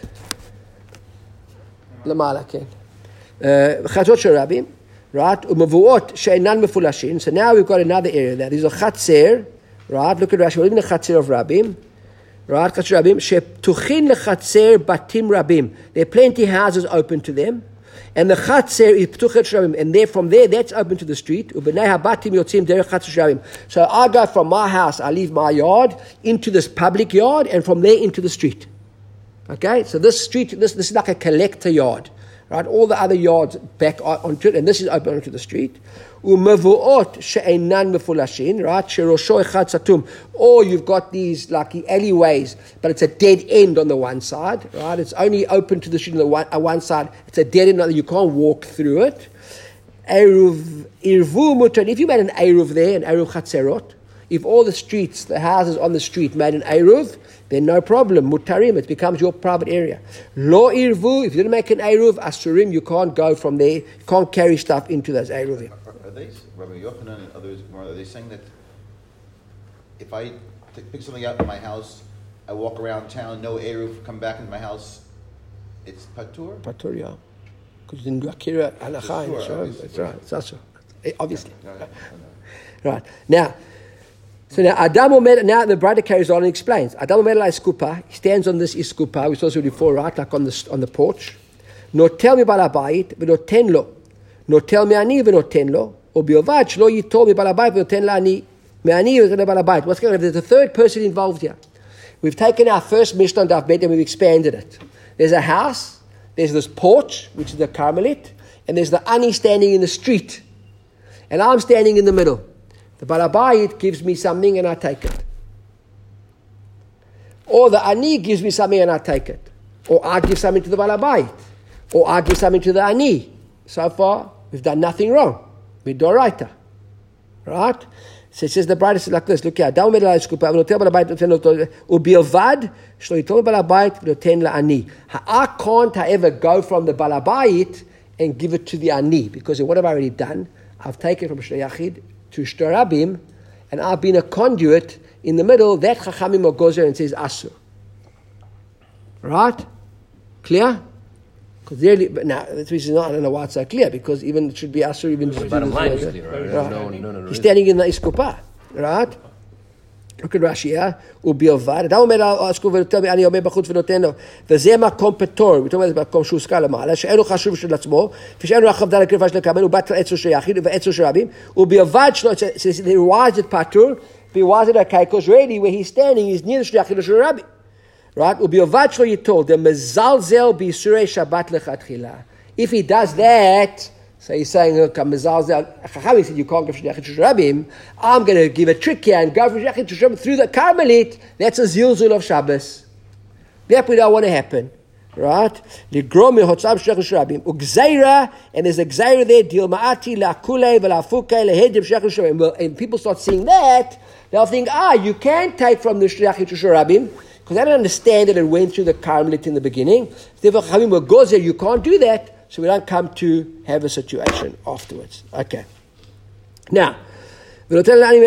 Speaker 1: Lamala, okay. Chatzot shel Rabim, right? Umavuot she'enan mefulashin. So now we've got another area there. There's a chatzer, right? Look at Rashi. What do you mean a chatzer of Rabim? Right? Chatzer Rabim. She'ptuchin lechatzer batim Rabim. There are plenty of houses open to them. And the chatzer is ptuchet Rabim. And there, from there, that's open to the street. Ubenei habatim yotzim derech chatzer Rabim. So I go from my house, I leave my yard into this public yard, and from there into the street. Okay, so this street, this, this is like a collector yard, right? All the other yards back onto it, and this is open onto the street. Umevuot she'enan mefulashin, right? Sherosho echad satum. Or you've got these like the alleyways, but it's a dead end on the one side, right? It's only open to the street on the one, uh, one side. It's a dead end, you can't walk through it. Eruv irvu mutar. If you made an eruv there, an eruv chatzerot, if all the streets, the houses on the street made an eruv, then no problem. Mutarim, it becomes your private area. Lo irvu, if you didn't make an eruv, asurim, you can't go from there. You can't carry stuff into those eruv.
Speaker 2: Are, are they, Rabbi Yochanan and others, are they saying that if I t- pick something out in my house, I walk around town, no eruv, come back into my house, it's patur?
Speaker 1: Patur, yeah. Because in Akira Halacha, that's right. It's also, obviously.
Speaker 2: No, no, no,
Speaker 1: no. Right. Now, So now Adam Omer, now the brother carries on and explains. Adam Omer la iskupa, he stands on this iskupa, we saw this before, right, like on the on the porch. No tell me balabayit, but no ten lo. No tell me ani, but no ten lo. Or biovad, shlo yitol me balabayit, but no ten la ani. Me ani, but no balabayit. What's going on? There's a third person involved here. We've taken our first Mishnah on Daf Bet and we've expanded it. There's a house, there's this porch, which is the Carmelit, and there's the ani standing in the street. And I'm standing in the middle. The Balabayit gives me something and I take it. Or the Ani gives me something and I take it. Or I give something to the Balabayit. Or I give something to the Ani. So far, we've done nothing wrong. Midoraita. Right? So it says the bride says like this. Look here. I can't, however, go from the Balabayit and give it to the Ani. Because what have I already done? I've taken from Shleyachid to Shtarabim, and I've been a conduit in the middle. That Chachamim goes there and says Asur. Right? Clear? Because now this is not. I don't know why it's so clear. Because even it should be Asur. Even
Speaker 4: the bottom line is clear, right?
Speaker 1: Right.
Speaker 4: No, no, no, no.
Speaker 1: He's standing in the iskupa, right? Look at Rashi here. Ubiyovad. Adam omer al iskupa v'notel me ani omer b'chutz v'noten lo. V'zeh makom petor. We're talking about makom שהוזכר למעלה. שאינו חשוב של עצמו. ושאינו רחב דל הקריבה של הקבל. ובת עצו של יחיד ועצו של רבים. ubiyovad שלו. Why is it patur? Why is it okay? Because really where he's standing is near the shel yachid shel rabbi. Right? ubiyovad שלו yitol. The mezalzel b'isurei Shabbat lechatchila. If he does that, so he's saying, look, Chachamim said you can't go for Shliachit Shusharabim. I'm going to give a trick here and go for Shliachit Shusharabim through the Carmelit. That's a zilzul of Shabbos. That we don't want to happen. Right? Ligrom mehotzam Shliachit Shusharabim. Ugzeira, and there's a gzeira there, Dil ma'ati la'kulei v'la'fukei lehedim Shliachit Shusharabim. And people start seeing that, they'll think, ah, you can take from the Shliachit Shusharabim, because they don't understand that it went through the Carmelit in the beginning. Therefore, Chachamim will go there, you can't do that. So we don't come to have a situation afterwards. Okay. Now, If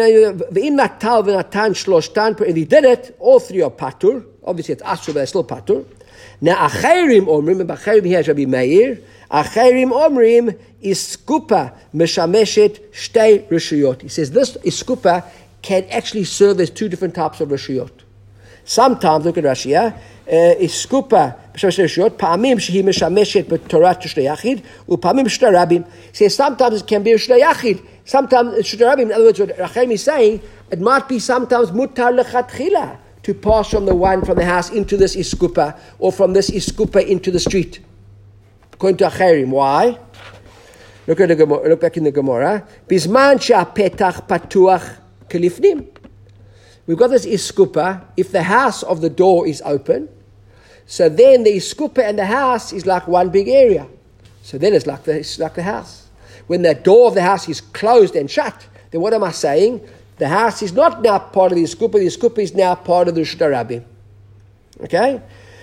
Speaker 1: he did it, all three are patur. Obviously, it's asur, but they're still patur. Now, achayrim omrim, remember, achayrim here is Rabbi Meir. Achayrim omrim iskupa meshameshet shtei rishuyot. He says this iskupa can actually serve as two different types of rishuyot. Sometimes, look at Rashi here, iskupa meshameshet rishuyot, pa'amim shehi meshameshet b'torat shtei yachid, u'pa'amim shtei rabim. He says sometimes it can be a shtei yachid. Sometimes it's shtei rabim. In other words, what Rachem is saying, it might be sometimes mutar lechatchila to pass from the one from the house into this iskupa, or from this iskupa into the street. According to Acherim. Why? Look at the Gemara, look back in the Gemara. Bisman she'apetach patuach kelifnim. We've got this iskupa. If the house of the door is open, so then the iskupa and the house is like one big area. So then it's like the, it's like the house. When the door of the house is closed and shut, then what am I saying? The house is not now part of the iskupa. The iskupa is now part of the shtei rabim. Okay?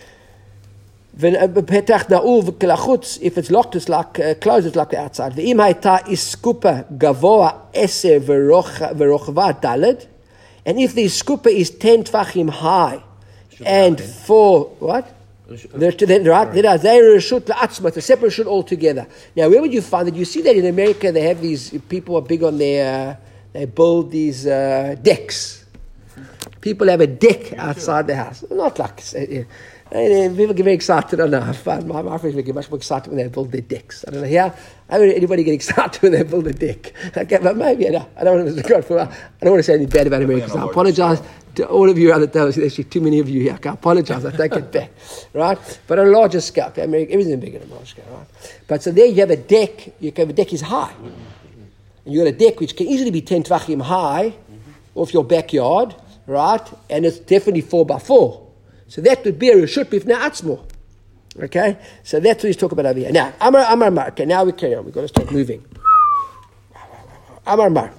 Speaker 1: If it's locked, it's like uh, closed, it's like the outside. Ve'im hayta iskupa gavoa eser verochva daled, and if the iskupa is ten tvachim high and four what? They're, they're, right? They are reshut la'atzma. It's a separate reshut altogether. Now, where would you find that? You see that in America, they have these people are big on their. Uh, they build these uh, decks. People have a deck outside the house. Not like uh, uh, people get very excited. I don't know. I find my, my friends get much more excited when they build their decks. I don't know. Yeah, I don't know anybody get excited when they build a deck. Okay, but maybe I don't, I don't want to. I don't want to say anything bad about America. So I apologize to all of you other times. There's actually too many of you here. I apologize. I take it back. Right? But on a larger scale, okay, America, everything's bigger on a larger scale, right? But so there you have a deck. You have a deck is high. And you got a deck which can easily be ten tvachim high off your backyard, right? And it's definitely four by four. So that would be a reshut bifnei atzmo. Okay? So that's what he's talking about over here. Now, Amar Amar Amar. Okay, now we carry on. We've got to start moving. Amar Amar.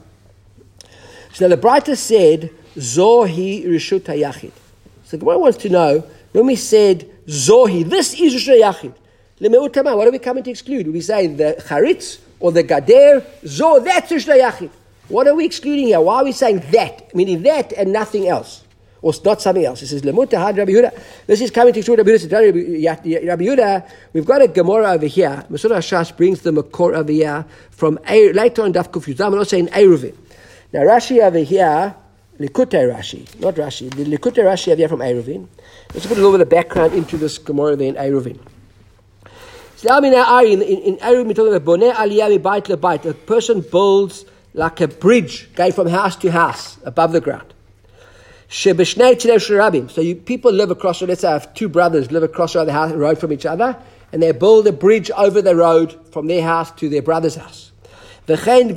Speaker 1: So the Braita said, Zohi reshut hayachid. So the Gemara wants to know, when we said Zohi, this is reshut hayachid. Lemeutama, what are we coming to exclude? Do we say the charitz or the gader? Zo, that's reshut hayachid. What are we excluding here? Why are we saying that? Meaning that and nothing else. Or not something else. It says, Lemuta had Rabbi Yehuda. This is coming to exclude Rabbi Yehuda. Rabbi Yehuda, we've got a Gemara over here. Masur Hashash brings the Makor over here from later on Daf Kuf Yudam, and also in Eruvin. Now Rashi over here, Likutei Rashi, not Rashi, the Likutei Rashi over here from Eruvin. Let's put a little bit of background into this Gemara there in Eruvin. So in Eruvin, we're talking about Boneh Aliyah Mibayit Lebayit. A person builds like a bridge going from house to house above the ground. So you, people live across, let's say I have two brothers live across the house, road from each other, and they build a bridge over the road from their house to their brother's house. And Rabbi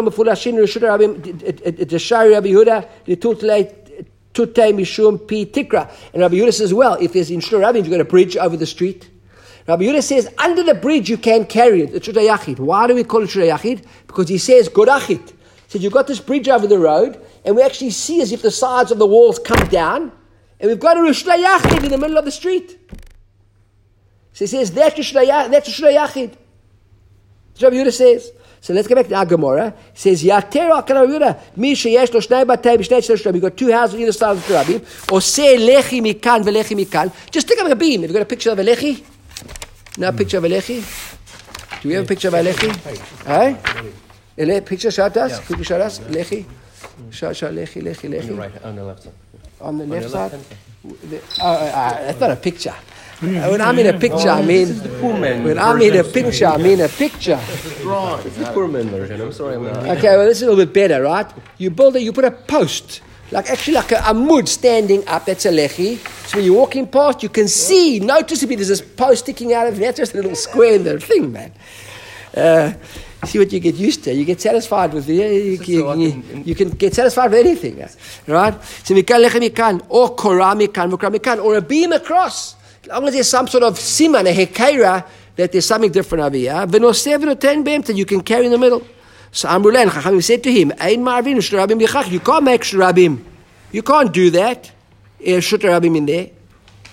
Speaker 1: Yehuda says, well, if there's in Shur Rabim, you've got a bridge over the street. Rabbi Yehuda says, under the bridge you can carry it. It's Shur Yachid. Why do we call it Shur Yachid? Because he says, Godachit. So you've got this bridge over the road, and we actually see as if the sides of the walls come down, and we've got a Rosh Yachid in the middle of the street. So he says, that's a Rosh Yachid. That's what Rabbi Yehuda says. So let's go back to our Gemara. He says, Yater al Rabbi Yehuda, mi sheyesh lo shnei batei b'shnei tzedei Rabbi. You've got two houses on either side of the Rabbi. Or say lechi mikan v'lechi mikan. Just stick up a beam. Have you got a picture of a lechi? No picture of a lechi? Do we have a picture of a lechi? Hey? A picture, show it us. Could you show us? Lechi. Show, show, lechi, lechi, lechi.
Speaker 4: On the right, on the left side.
Speaker 1: On the
Speaker 4: on
Speaker 1: left side?
Speaker 4: The,
Speaker 1: oh, uh, that's not a picture. When I mean a picture, I mean... When I mean a picture, I mean a picture.
Speaker 4: It's the poor man version. I'm sorry, I'm not...
Speaker 1: Okay, well, this is a little bit better, right? You build it, you put a post, like actually like a, a mud standing up, that's a lechi. So when you're walking past, you can see, noticeably, there's this post sticking out of it. That's just a little square in the thing, man. Uh... See what you get used to. You get satisfied with it. You, you, you, you can get satisfied with anything, right? So mikan lechem mikan, or korah mikan, v'korah mikan, or a beam across. As long as there's some sort of siman, a hekera, that there's something different over here. V'noseh v'noten be'emta, you can carry in the middle. So Amru Len, Chachamim said to him, Ein ma'arvin sh'rabim yichach. You can't make sh'rabim. You can't do that. Sh'rabim in there.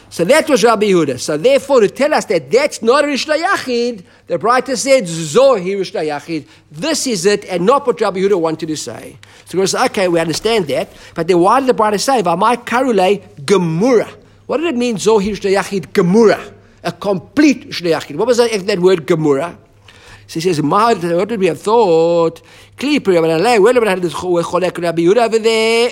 Speaker 1: So that was Rabbi Yehuda. So therefore, to tell us that that's not a Rishna Yachid, the Braita said, Zohi Rishna Yachid. This is it, and not what Rabbi Yehuda wanted to say. So we say, okay, we understand that. But then why did the Braita say, V'amai karule gemura? What did it mean, Zohi Rishna Yachid gemura? A complete Rishna Yachid. What was that, that word gemura? So he says, what did we have thought? Kli Pri Rabbi Nalei, where did we have this Cholek Rabbi Yehuda over there?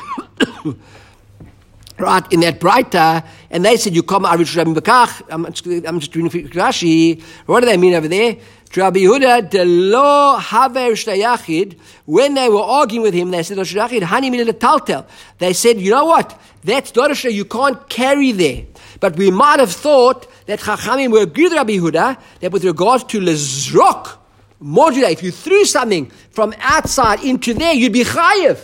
Speaker 1: Right, in that Braita, and they said, you come Arish Rabbi Bekach. I'm, I'm just reading Rashi. What do they mean over there? Rabbi Yehuda, de lo haver shtayachid. When they were arguing with him, they said, Shtayachid, hani min taltel. They said, you know what? That's not a shtayachid. You can't carry there. But we might have thought that Chachamim were agreed with Rabbi Yehuda that with regards to lezrok, modulate, if you threw something from outside into there, you'd be chayev.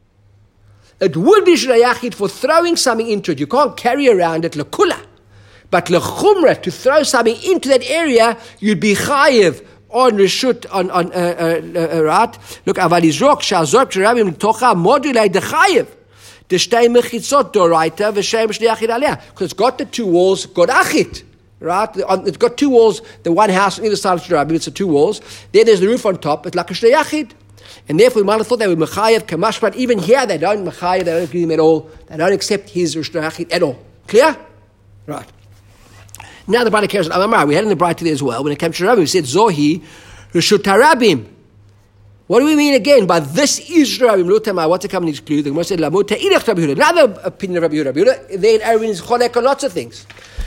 Speaker 1: It would be shtayachid for throwing something into it. You can't carry around it lekula. But lechumra, to throw something into that area, you'd be chayev on reshut, on, on, uh, uh, uh, right? Look, aval izrok, shazork, sharabim, tocha, modulate, the chayev. The shtei mechitzot, doraita, v'shem shtayachid aleh. Because it's got the two walls, got achit. Right? It's got two walls, the one house on either side of Sharabim, it's the two walls. Then there's the roof on top, it's like a shtayachid. And therefore, we might have thought they were mechayev kamash, but even here they don't mechayev, they don't agree with him at all. They don't accept his shtayachid at all. Clear? Right. Now the Braita carries on. Amar, we had in the Braita there as well. When it came to Rabbi, we said Zohi Reshut Harabim. What do we mean again by this is Rabbi? What's the coming to clue? The Gemara said Lamot Te'ilach Rabbi Yehuda. Another opinion of Rabbi Yehuda. Rabbi Yehuda, there in Eruvin is cholek on lots of things.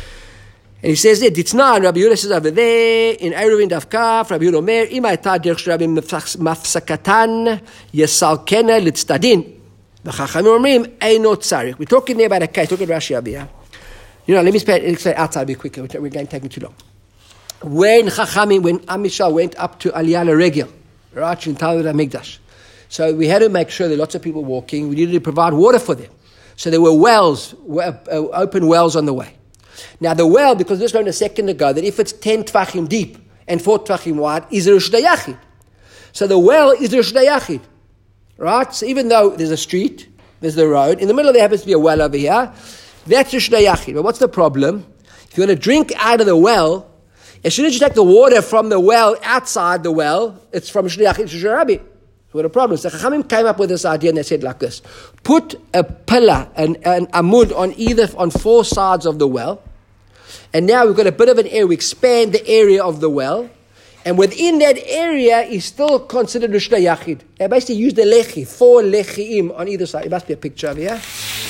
Speaker 1: And he says there, Ditzna, Rabbi Yehuda says over there in Eruvin Davkaf, Rabbi Yehuda Omer, Ima Eta Derech Rabbi Mafsakatan Yesalkena Litzdadin. The Chachamim Omrim Eino Tzarich. We're talking there about a case. Look at Rashi Abiyah. You know, let me explain outside a bit quicker. We're going to take too long. When Chachamim, when Amishal went up to Aliyah Regel, right, in Talmud HaMikdash, so we had to make sure there were lots of people walking. We needed to provide water for them. So there were wells, open wells on the way. Now the well, because we just learned a second ago, that if it's ten tvachim deep and four tvachim wide, is a Reshut Yachid. So the well is a Reshut Yachid, right? So even though there's a street, there's the road, in the middle there happens to be a well over here, that's Reshut Yachid. But what's the problem? If you want to drink out of the well, as soon as you take the water from the well outside the well, it's from Reshut Yachid to Sharabi. So what a problem. So Chachamim came up with this idea and they said like this: put a pillar, an, an amud on either on four sides of the well, and now we've got a bit of an area. We expand the area of the well, and within that area is still considered Reshut Yachid. They basically used the lechi, four lechiim on either side. It must be a picture over here.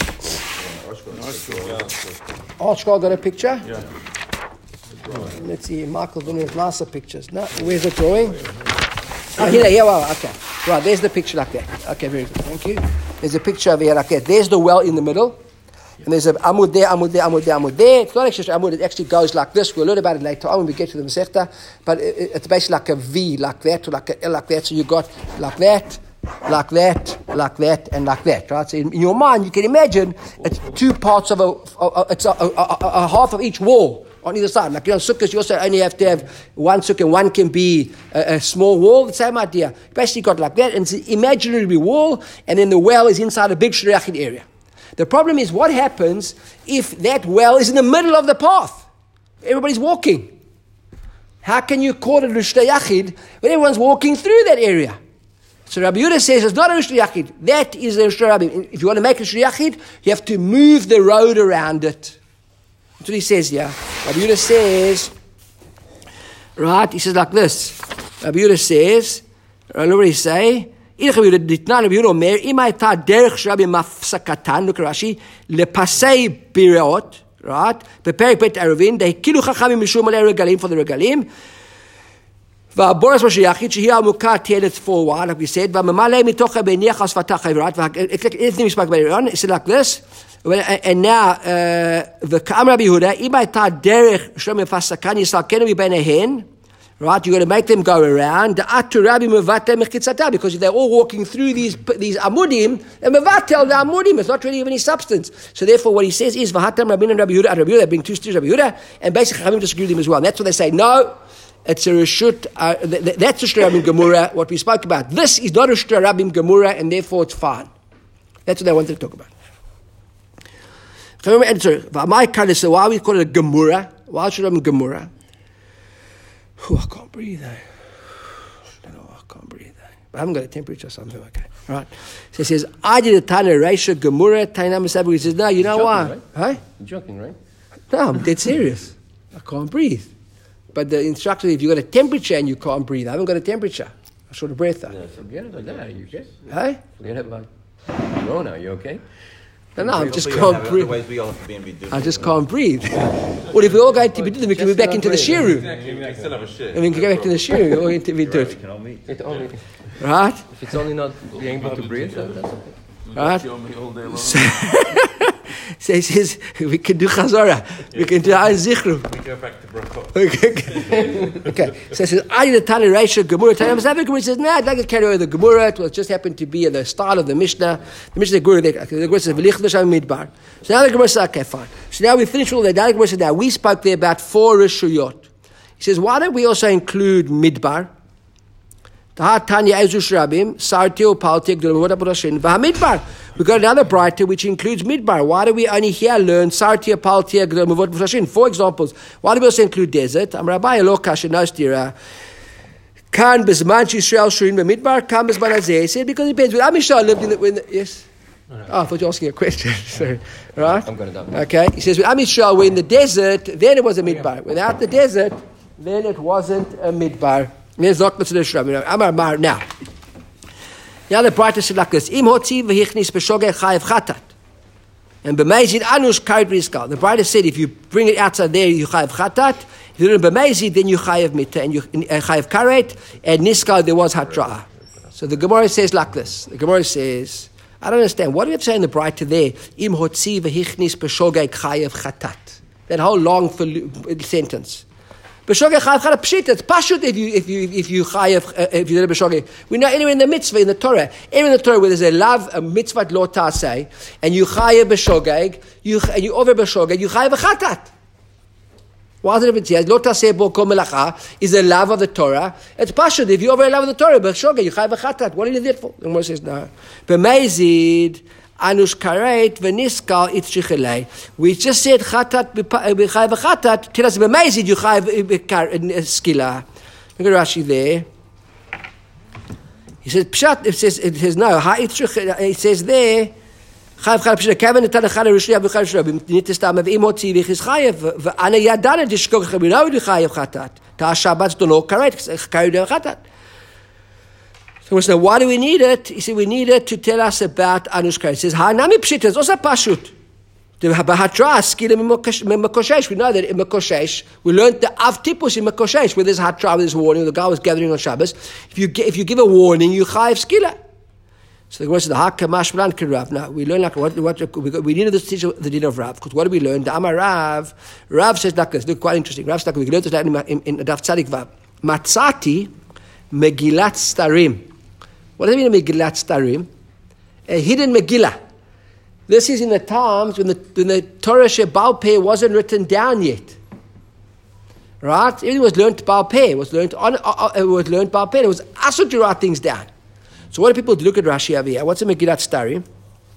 Speaker 1: Archgal got a picture?
Speaker 3: Yeah.
Speaker 1: Let's see, Michael doing his nicer pictures. No, where's the drawing? Oh, here, yeah, well, okay. Right, there's the picture like that. Okay, very good, thank you. There's a picture over here like that. There's the well in the middle. And there's a amud there, amud there, amud there, amud there. It's not actually amud, it actually goes like this. We'll learn about it later on when we get to the Masechta. But it, it's basically like a V, like that, or like a L, like that. So you got like that, like that, like that, and like that, right? So in, in your mind, you can imagine it's two parts of a, a, a it's a, a, a, a half of each wall on either side. Like, you know, sukkahs, you also only have to have one sukkah, and one can be a, a small wall, the same idea. Basically got like that, and it's an imaginary wall, and then the well is inside a big Shriachid area. The problem is, what happens if that well is in the middle of the path? Everybody's walking. How can you call it Reshut Yachid when everyone's walking through that area? So Rabbi Yehuda says it's not a Reshut Yachid. That is a Reshut Rabim. If you want to make a Reshut Yachid, you have to move the road around it. That's what he says here. Rabbi Yehuda says, right, he says like this. Rabbi Yehuda says, I know what he say. Look at Rashi. Lepasei bireot, right? Beperek bet Eruvin. They kilu chachamim mishum al regalim for the regalim. Va'boras Mashiachit shehi amukah telet for a while, like we said. Va'mamalei mitocha beiniach asfatach, right? Everything we spoke about earlier on. It's like this. And now, the Ka'am Rabbi Yehuda, imay ta derech shlom mefasakan yisalkenu mibenehen. Right, you're going to make them go around. Because if they're all walking through these these amudim, and mevatel the amudim, it's not really of any substance. So therefore, what he says is vahatam Rabbi and Rabbi Yehuda, Rabbi Yehuda, they bring two students, Rabbi Yehuda, and basically Chachamim disagree with him as well. And that's what they say. No, it's a reshut. Uh, th- th- that's a Reshut Rabim Gemura. What we spoke about. This is not a Reshut Rabim Gemura, and therefore it's fine. That's what they wanted to talk about. Sorry, my kind so why we call it a gemura? Why should I be gemura? Oh, I can't breathe. Eh? No, I can't breathe. Eh? But I haven't got a temperature or something. Okay, all right. So he says, I did a Tana Reisha gemura. Tana Masabu. He says, no, you know
Speaker 4: You're
Speaker 1: why?
Speaker 4: joking,
Speaker 1: Huh?
Speaker 4: You're joking, right?
Speaker 1: No, I'm dead serious. I can't breathe. But the instruction, if you got a temperature and you can't breathe, I haven't got a temperature. I'm short of breath though.
Speaker 4: Yeah, forget about that. Are you okay?
Speaker 1: Hey?
Speaker 4: Forget about Corona. Are you okay?
Speaker 1: No, no, I just
Speaker 2: We all
Speaker 1: can't
Speaker 2: have it,
Speaker 1: breathe.
Speaker 2: Otherwise, we all have to be in Biddur.
Speaker 1: I just can't breathe. Well, if we all go into Biddur, we can be back into the shiru.
Speaker 6: Exactly, we can still have a shit.
Speaker 1: And we can go back to the shiru. We all into
Speaker 2: Right, we
Speaker 1: Biddur.
Speaker 2: can all meet.
Speaker 4: It only,
Speaker 1: Right?
Speaker 4: if it's only not being able to breathe, then that's okay.
Speaker 1: Right?
Speaker 3: Show me all day long.
Speaker 1: So he says, we can do chazara. We can do ein zichru.
Speaker 6: We go back to Brooklyn.
Speaker 1: Okay. Okay. So he says, I did a Tana Reisha Gemura. Tana Masabu Gemura says, nah, I'd like to carry over the Gemura. It was just happened to be at the start of the Mishnah. The Mishnah Gemura, the Gemura says, V'lich l'sham midbar. So now the Gemura says, okay, fine. So now we finished all that. Now the Gemura says, now we spoke there about four Rishuyot. He says, why don't we also include midbar? Tanya Ezush Rabim, Sartio Paltik, V'hamidbar. We've got another brighter which includes midbar. Why do we only here learn Sartia Paltia? Four examples. Why do we also include desert? Am Rabbi Elokash Nostira. Kan Bisman Yisrael Shurin Midbar, Kan Bisman Azeh. He said because it depends. When Amishah lived in the, when the yes. Oh, I thought you were asking a question. Sorry. Right?
Speaker 4: I'm going to die.
Speaker 1: Okay. He says when Amishah were in the desert, then it was a midbar. Without the desert, then it wasn't a midbar. There's not much to the Shram. Amar Mar now. Now the brighter said like this: Im hotzi v'hichnis b'shogeg chayev chatat, and b'meizid anush karet b'niskal. The brighter said if you bring it outside there, you chayev chatat. If you do it b'meizid, then you chayev mita and you uh, chayev karet. And niskal there was hatra. So the Gemara says like this. The Gemara says, I don't understand. What do we have to say in the brighter there? Im hotzi v'hichnis b'shogeg chayev chatat. That whole long sentence. B'shogeg chayav chayav pshita. It's pashut if you if you if you chayav uh, if you did a b'shogeg. We know anywhere in the mitzvah in the Torah, anywhere in the Torah where there's a lav a mitzvah lo ta'aseh and you chayav b'shogeg, you and you over b'shogeg, you chayav chatat. Why is it if it's here? Lo ta'aseh bo kol melacha is a lav of the Torah. It's pashut if you over a lav of the Torah b'shogeg you chayav chatat. What are you there for? The Gemara says no. B'meizid. Anush karet v'niskal itzrichelei. We just said chatat b'chayv v'chatat. Tell us b'meizid you chayv skila. Look at Rashi there. He says pshat. It says it says no. Ha itzrich. It says there. Chayv chayav pshat. Kevin etan echad rishya v'chayv shrabim. Nitistam v'imotzi v'chis chayv v'ana yadana dishkog chayv. We know you chayv chatat. Ta Shabbat don't know karet karet v'chatat. So we say, why do we need it? He said, we need it to tell us about Anush Karet. He says, Ha'nami Pshita, it's also Pashut. The Bahatra, Skila Mekoshesh. We know that in Mekoshesh, we learned the Av Tipus in Mekoshesh, where there's Hatra, where there's warning, the guy was gathering on Shabbos. If you, if you give a warning, you Chayiv Skila. So the Gemara says, the Hakamash Blan Rav. Now, we learn like, what, what, we, got, we needed to teach the din of Rav, because what do we learn? The Amar Rav, Rav says like this, look, quite interesting. Rav says like, we learned this in, in, in Daf Tzadik Vav. Matzati Megillat Starim. What does it mean, a Megillat Starim? A hidden Megillah. This is in the times when the, when the Torah Shebal Peh wasn't written down yet. Right? Everything was learned Baal Peh. It was learned on. Uh, it was learned Baal Peh. It was asur to write things down. So what do people do? Look at Rashi over here. What's a Megillat Starim?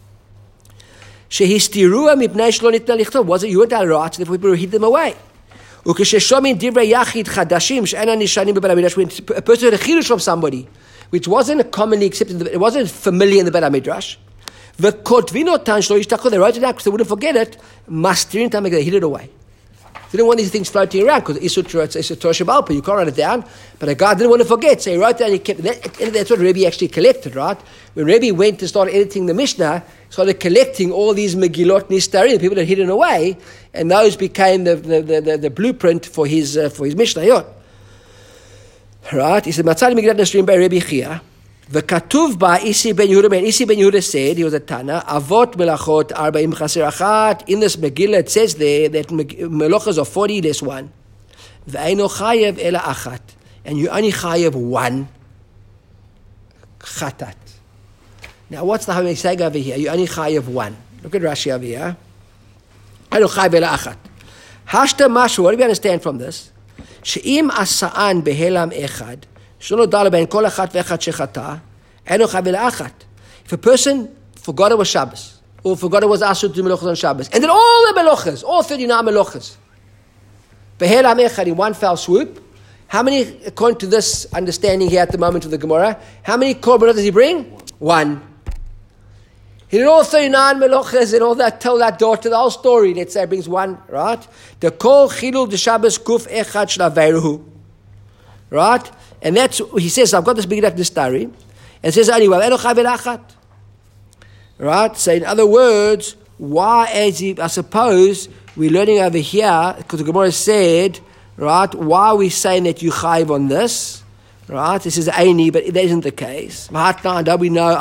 Speaker 1: Shehistirua mipnei shlo nitna lichtov. Was it you were to write, therefore people hid them away. Ukesheshomin divrei yachid chadashim she'ena nishanim b'Beit HaMidrash. When a person heard a chidush from somebody, which wasn't commonly accepted, it wasn't familiar in the Beit HaMidrash. The kotvino tan shlo yishtachu, they wrote it down because they wouldn't forget it. Mastirin tam, they hid it away. They didn't want these things floating around because it's a Torah Shebal Peh. You can't write it down, but a guy didn't want to forget, so he wrote it down. He kept it. That's what Rebbe actually collected, right? When Rebbe went to start editing the Mishnah, started collecting all these Megillot Nistarim, people had hidden away, and those became the the, the, the, the blueprint for his uh, for his Mishnah. Right? He said, Matzani Megillat Nistarim by Rebbe Chia. V'katuv ba Isi ben Yehuda. And Isi ben Yehuda said, he was a Tana, Avot melachot arba'im chaser achat. In this Megillah it says there that melachos are forty less one. V'eino chayev ela achat. And you only chayev one chatat. Now what's the Hamishag over here? You only chayev one. Look at Rashi over here. Eino chayev ela achat. Hashta mashu. What do we understand from this? She'im asa'an behelam echad. If a person forgot it was Shabbos, or forgot it was asur to do melachos on Shabbos. And then all the melachos, all thirty-nine melachos, beher echad in one fell swoop. How many, according to this understanding here at the moment of the Gemara, how many korbanot does he bring? One. He did all thirty-nine melachos and all that, tell that daughter the whole story. Let's say he brings one, right? The kol chilul de Shabbos kuf echad shlaveiruhu. Right? And that's, he says, I've got this big at this story. And says, anyway, right? So in other words, why, as he, I suppose, we're learning over here, because the Gemara said, right, why are we saying that you chayiv on this? Right? This is Aini, but that isn't the case. We know,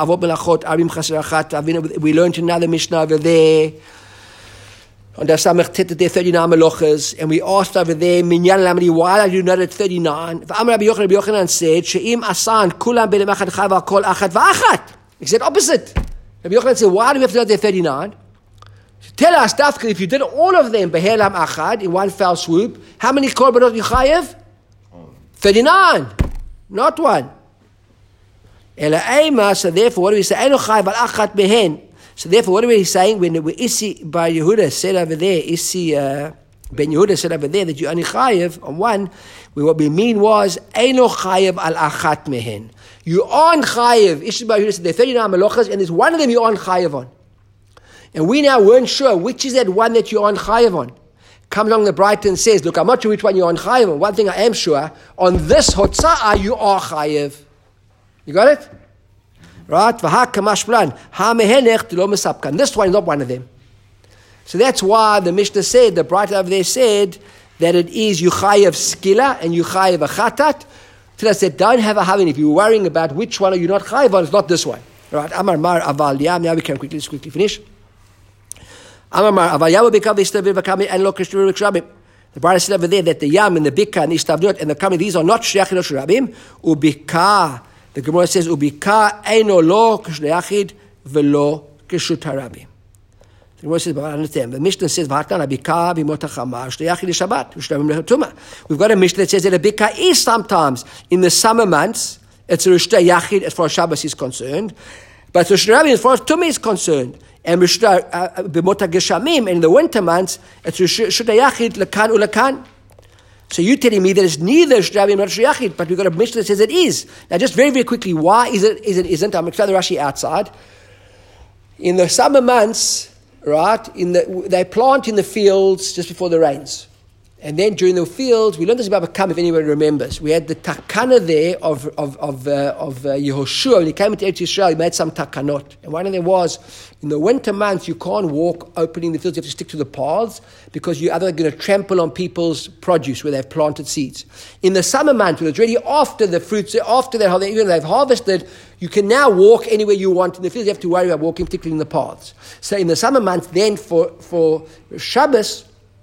Speaker 1: we learned another Mishnah over there. On the Samech Tet, there thirty-nine melachos, and we asked over there, Minyan Lamadi, why do you know that thirty-nine? Amar Rabbi Yochanan, Rabbi Yochanan said, She'im asan kulam belim achad chava kol achad va'achat. He said opposite. Rabbi Yochanan said, why do we have to know they're thirty-nine? Tell us, Dafka, if you did all of them behelam achad in one fell swoop, how many korbanot you chayev? thirty-nine, not one. Ela ema, so therefore, what do we say? Eno chayev al achat behen. So therefore, what are we saying? When Isi by Yehuda said over there, Isi uh, Ben Yehuda said over there that you only chayev on one, what we mean was Eino chayev al achat mehen. You aren't chayev. Isi by Yehuda said there are thirty-nine melachos, and there's one of them you aren't chayev on. And we now weren't sure which is that one that you aren't chayev on. Comes along the Brighton and says, look, I'm not sure which one you're on chayev on. One thing I am sure, on this hotza'ah you are chayev. You got it? Right? This one is not one of them. So that's why the Mishnah said, the Bright over there said, that it is you chayev skila and you chayev a chatat. Till I said, don't have a havin. If you're worrying about which one are you not chayev on, it's not this one. Right? Amar mar aval yam. Now we can quickly, just quickly finish. Amar mar aval yam bikav istavir v'kamid and lo kishtur v'kshrabim. The Bright said over there that the yam and the bika and the istavdut and the kamid, these are not shriach and shrabim. Ubika. The Gemara says, "Ubika eino lo k'shleachid velo k'shut harabim." The Gemara says, "But I understand." The Mishnah says, "V'hatana bika b'motachama shleachid Shabbat shleimim lehatuma." We've got a Mishnah that says that a bika is sometimes in the summer months. It's a rishtei yachid as far as Shabbos is concerned, but rishtei rabim as far as tumah is concerned, and rishtei b'motach geshamim in the winter months it's rishtei yachid lekan ulekan. So you're telling me that it's neither Shravim nor Shriachid, but we've got a Mishnah that says it is. Now just very, very quickly, why is it, is it isn't? I'm going to try the Rashi outside. In the summer months, right, in the, they plant in the fields just before the rains. And then during the fields, we learned this about Bakam, if anyone remembers. We had the takana there of of of, uh, of uh, Yehoshua. When he came into Eretz Yisrael, he made some takanot. And one of them was, in the winter months, you can't walk opening the fields. You have to stick to the paths because you're otherwise going to trample on people's produce where they've planted seeds. In the summer months, when it's ready after the fruits, after they, even they've harvested, you can now walk anywhere you want in the fields. You have to worry about walking, particularly in the paths. So in the summer months, then for, for Shabbos,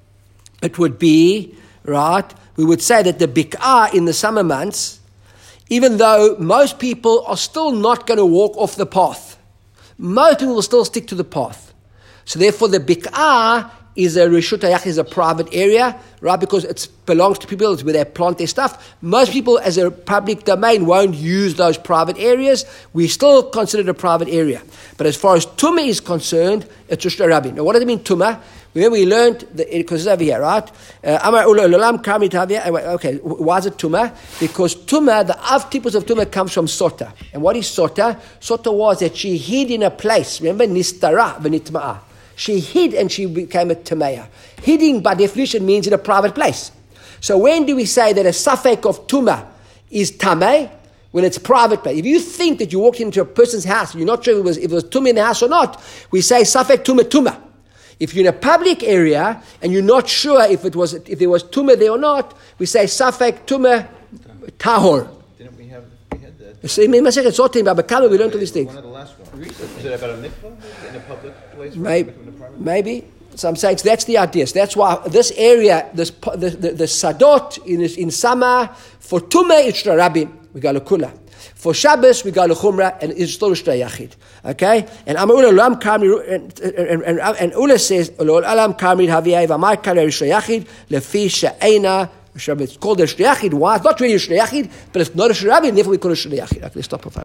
Speaker 1: it would be, right, we would say that the bik'ah in the summer months, even though most people are still not going to walk off the path, most people will still stick to the path. So therefore the bik'ah is a reshut hayach, is a private area, right, because it belongs to people, it's where they plant their stuff. Most people as a public domain won't use those private areas. We still consider it a private area. But as far as tumah is concerned, it's reshut rabim. Now what does it mean, tumah? Remember we learned, because it's over here, right? Amar ula ulalam kamit havia. Okay, why is it tumah? Because tumah, the av tipus of tumah comes from sota. And what is sota? Sota was that she hid in a place. Remember, nistara v'nitma'a. She hid and she became a tameya. Hiding by definition means in a private place. So when do we say that a safek of tumah is tameh? When it's private place. If you think that you walked into a person's house, and you're not sure if it was, if it was tumah in the house or not, we say safek tumah tumah. If you're in a public area and you're not sure if it was if there was tumah there or not, we say safek tumah tahor.
Speaker 2: Didn't we have we had that?
Speaker 1: So in Masechet Sotim, Baba Kama, we learned all these things.
Speaker 2: One of the last ones. Is it about a mikvah in a public place?
Speaker 1: Maybe, maybe. So I'm saying so that's the idea. So that's why this area, this the the, the sadot in in summer for tumah it's rabim. We go lekula. For Shabbos, we go to Chumrah, and it's still Rishtei Yachid. Okay? And Amar Ula Lam Kamri, and, and, and, and Ula says, Alam Kamri Haviyah, V'amar Kamri Rishtei Yachid, Lefi She'ena, it's called Rishtei Yachid. Why? It's not really Rishtei Yachid, but it's not Rishtei Rabbi, and therefore we call it Rishtei Yachid. Okay, let's stop.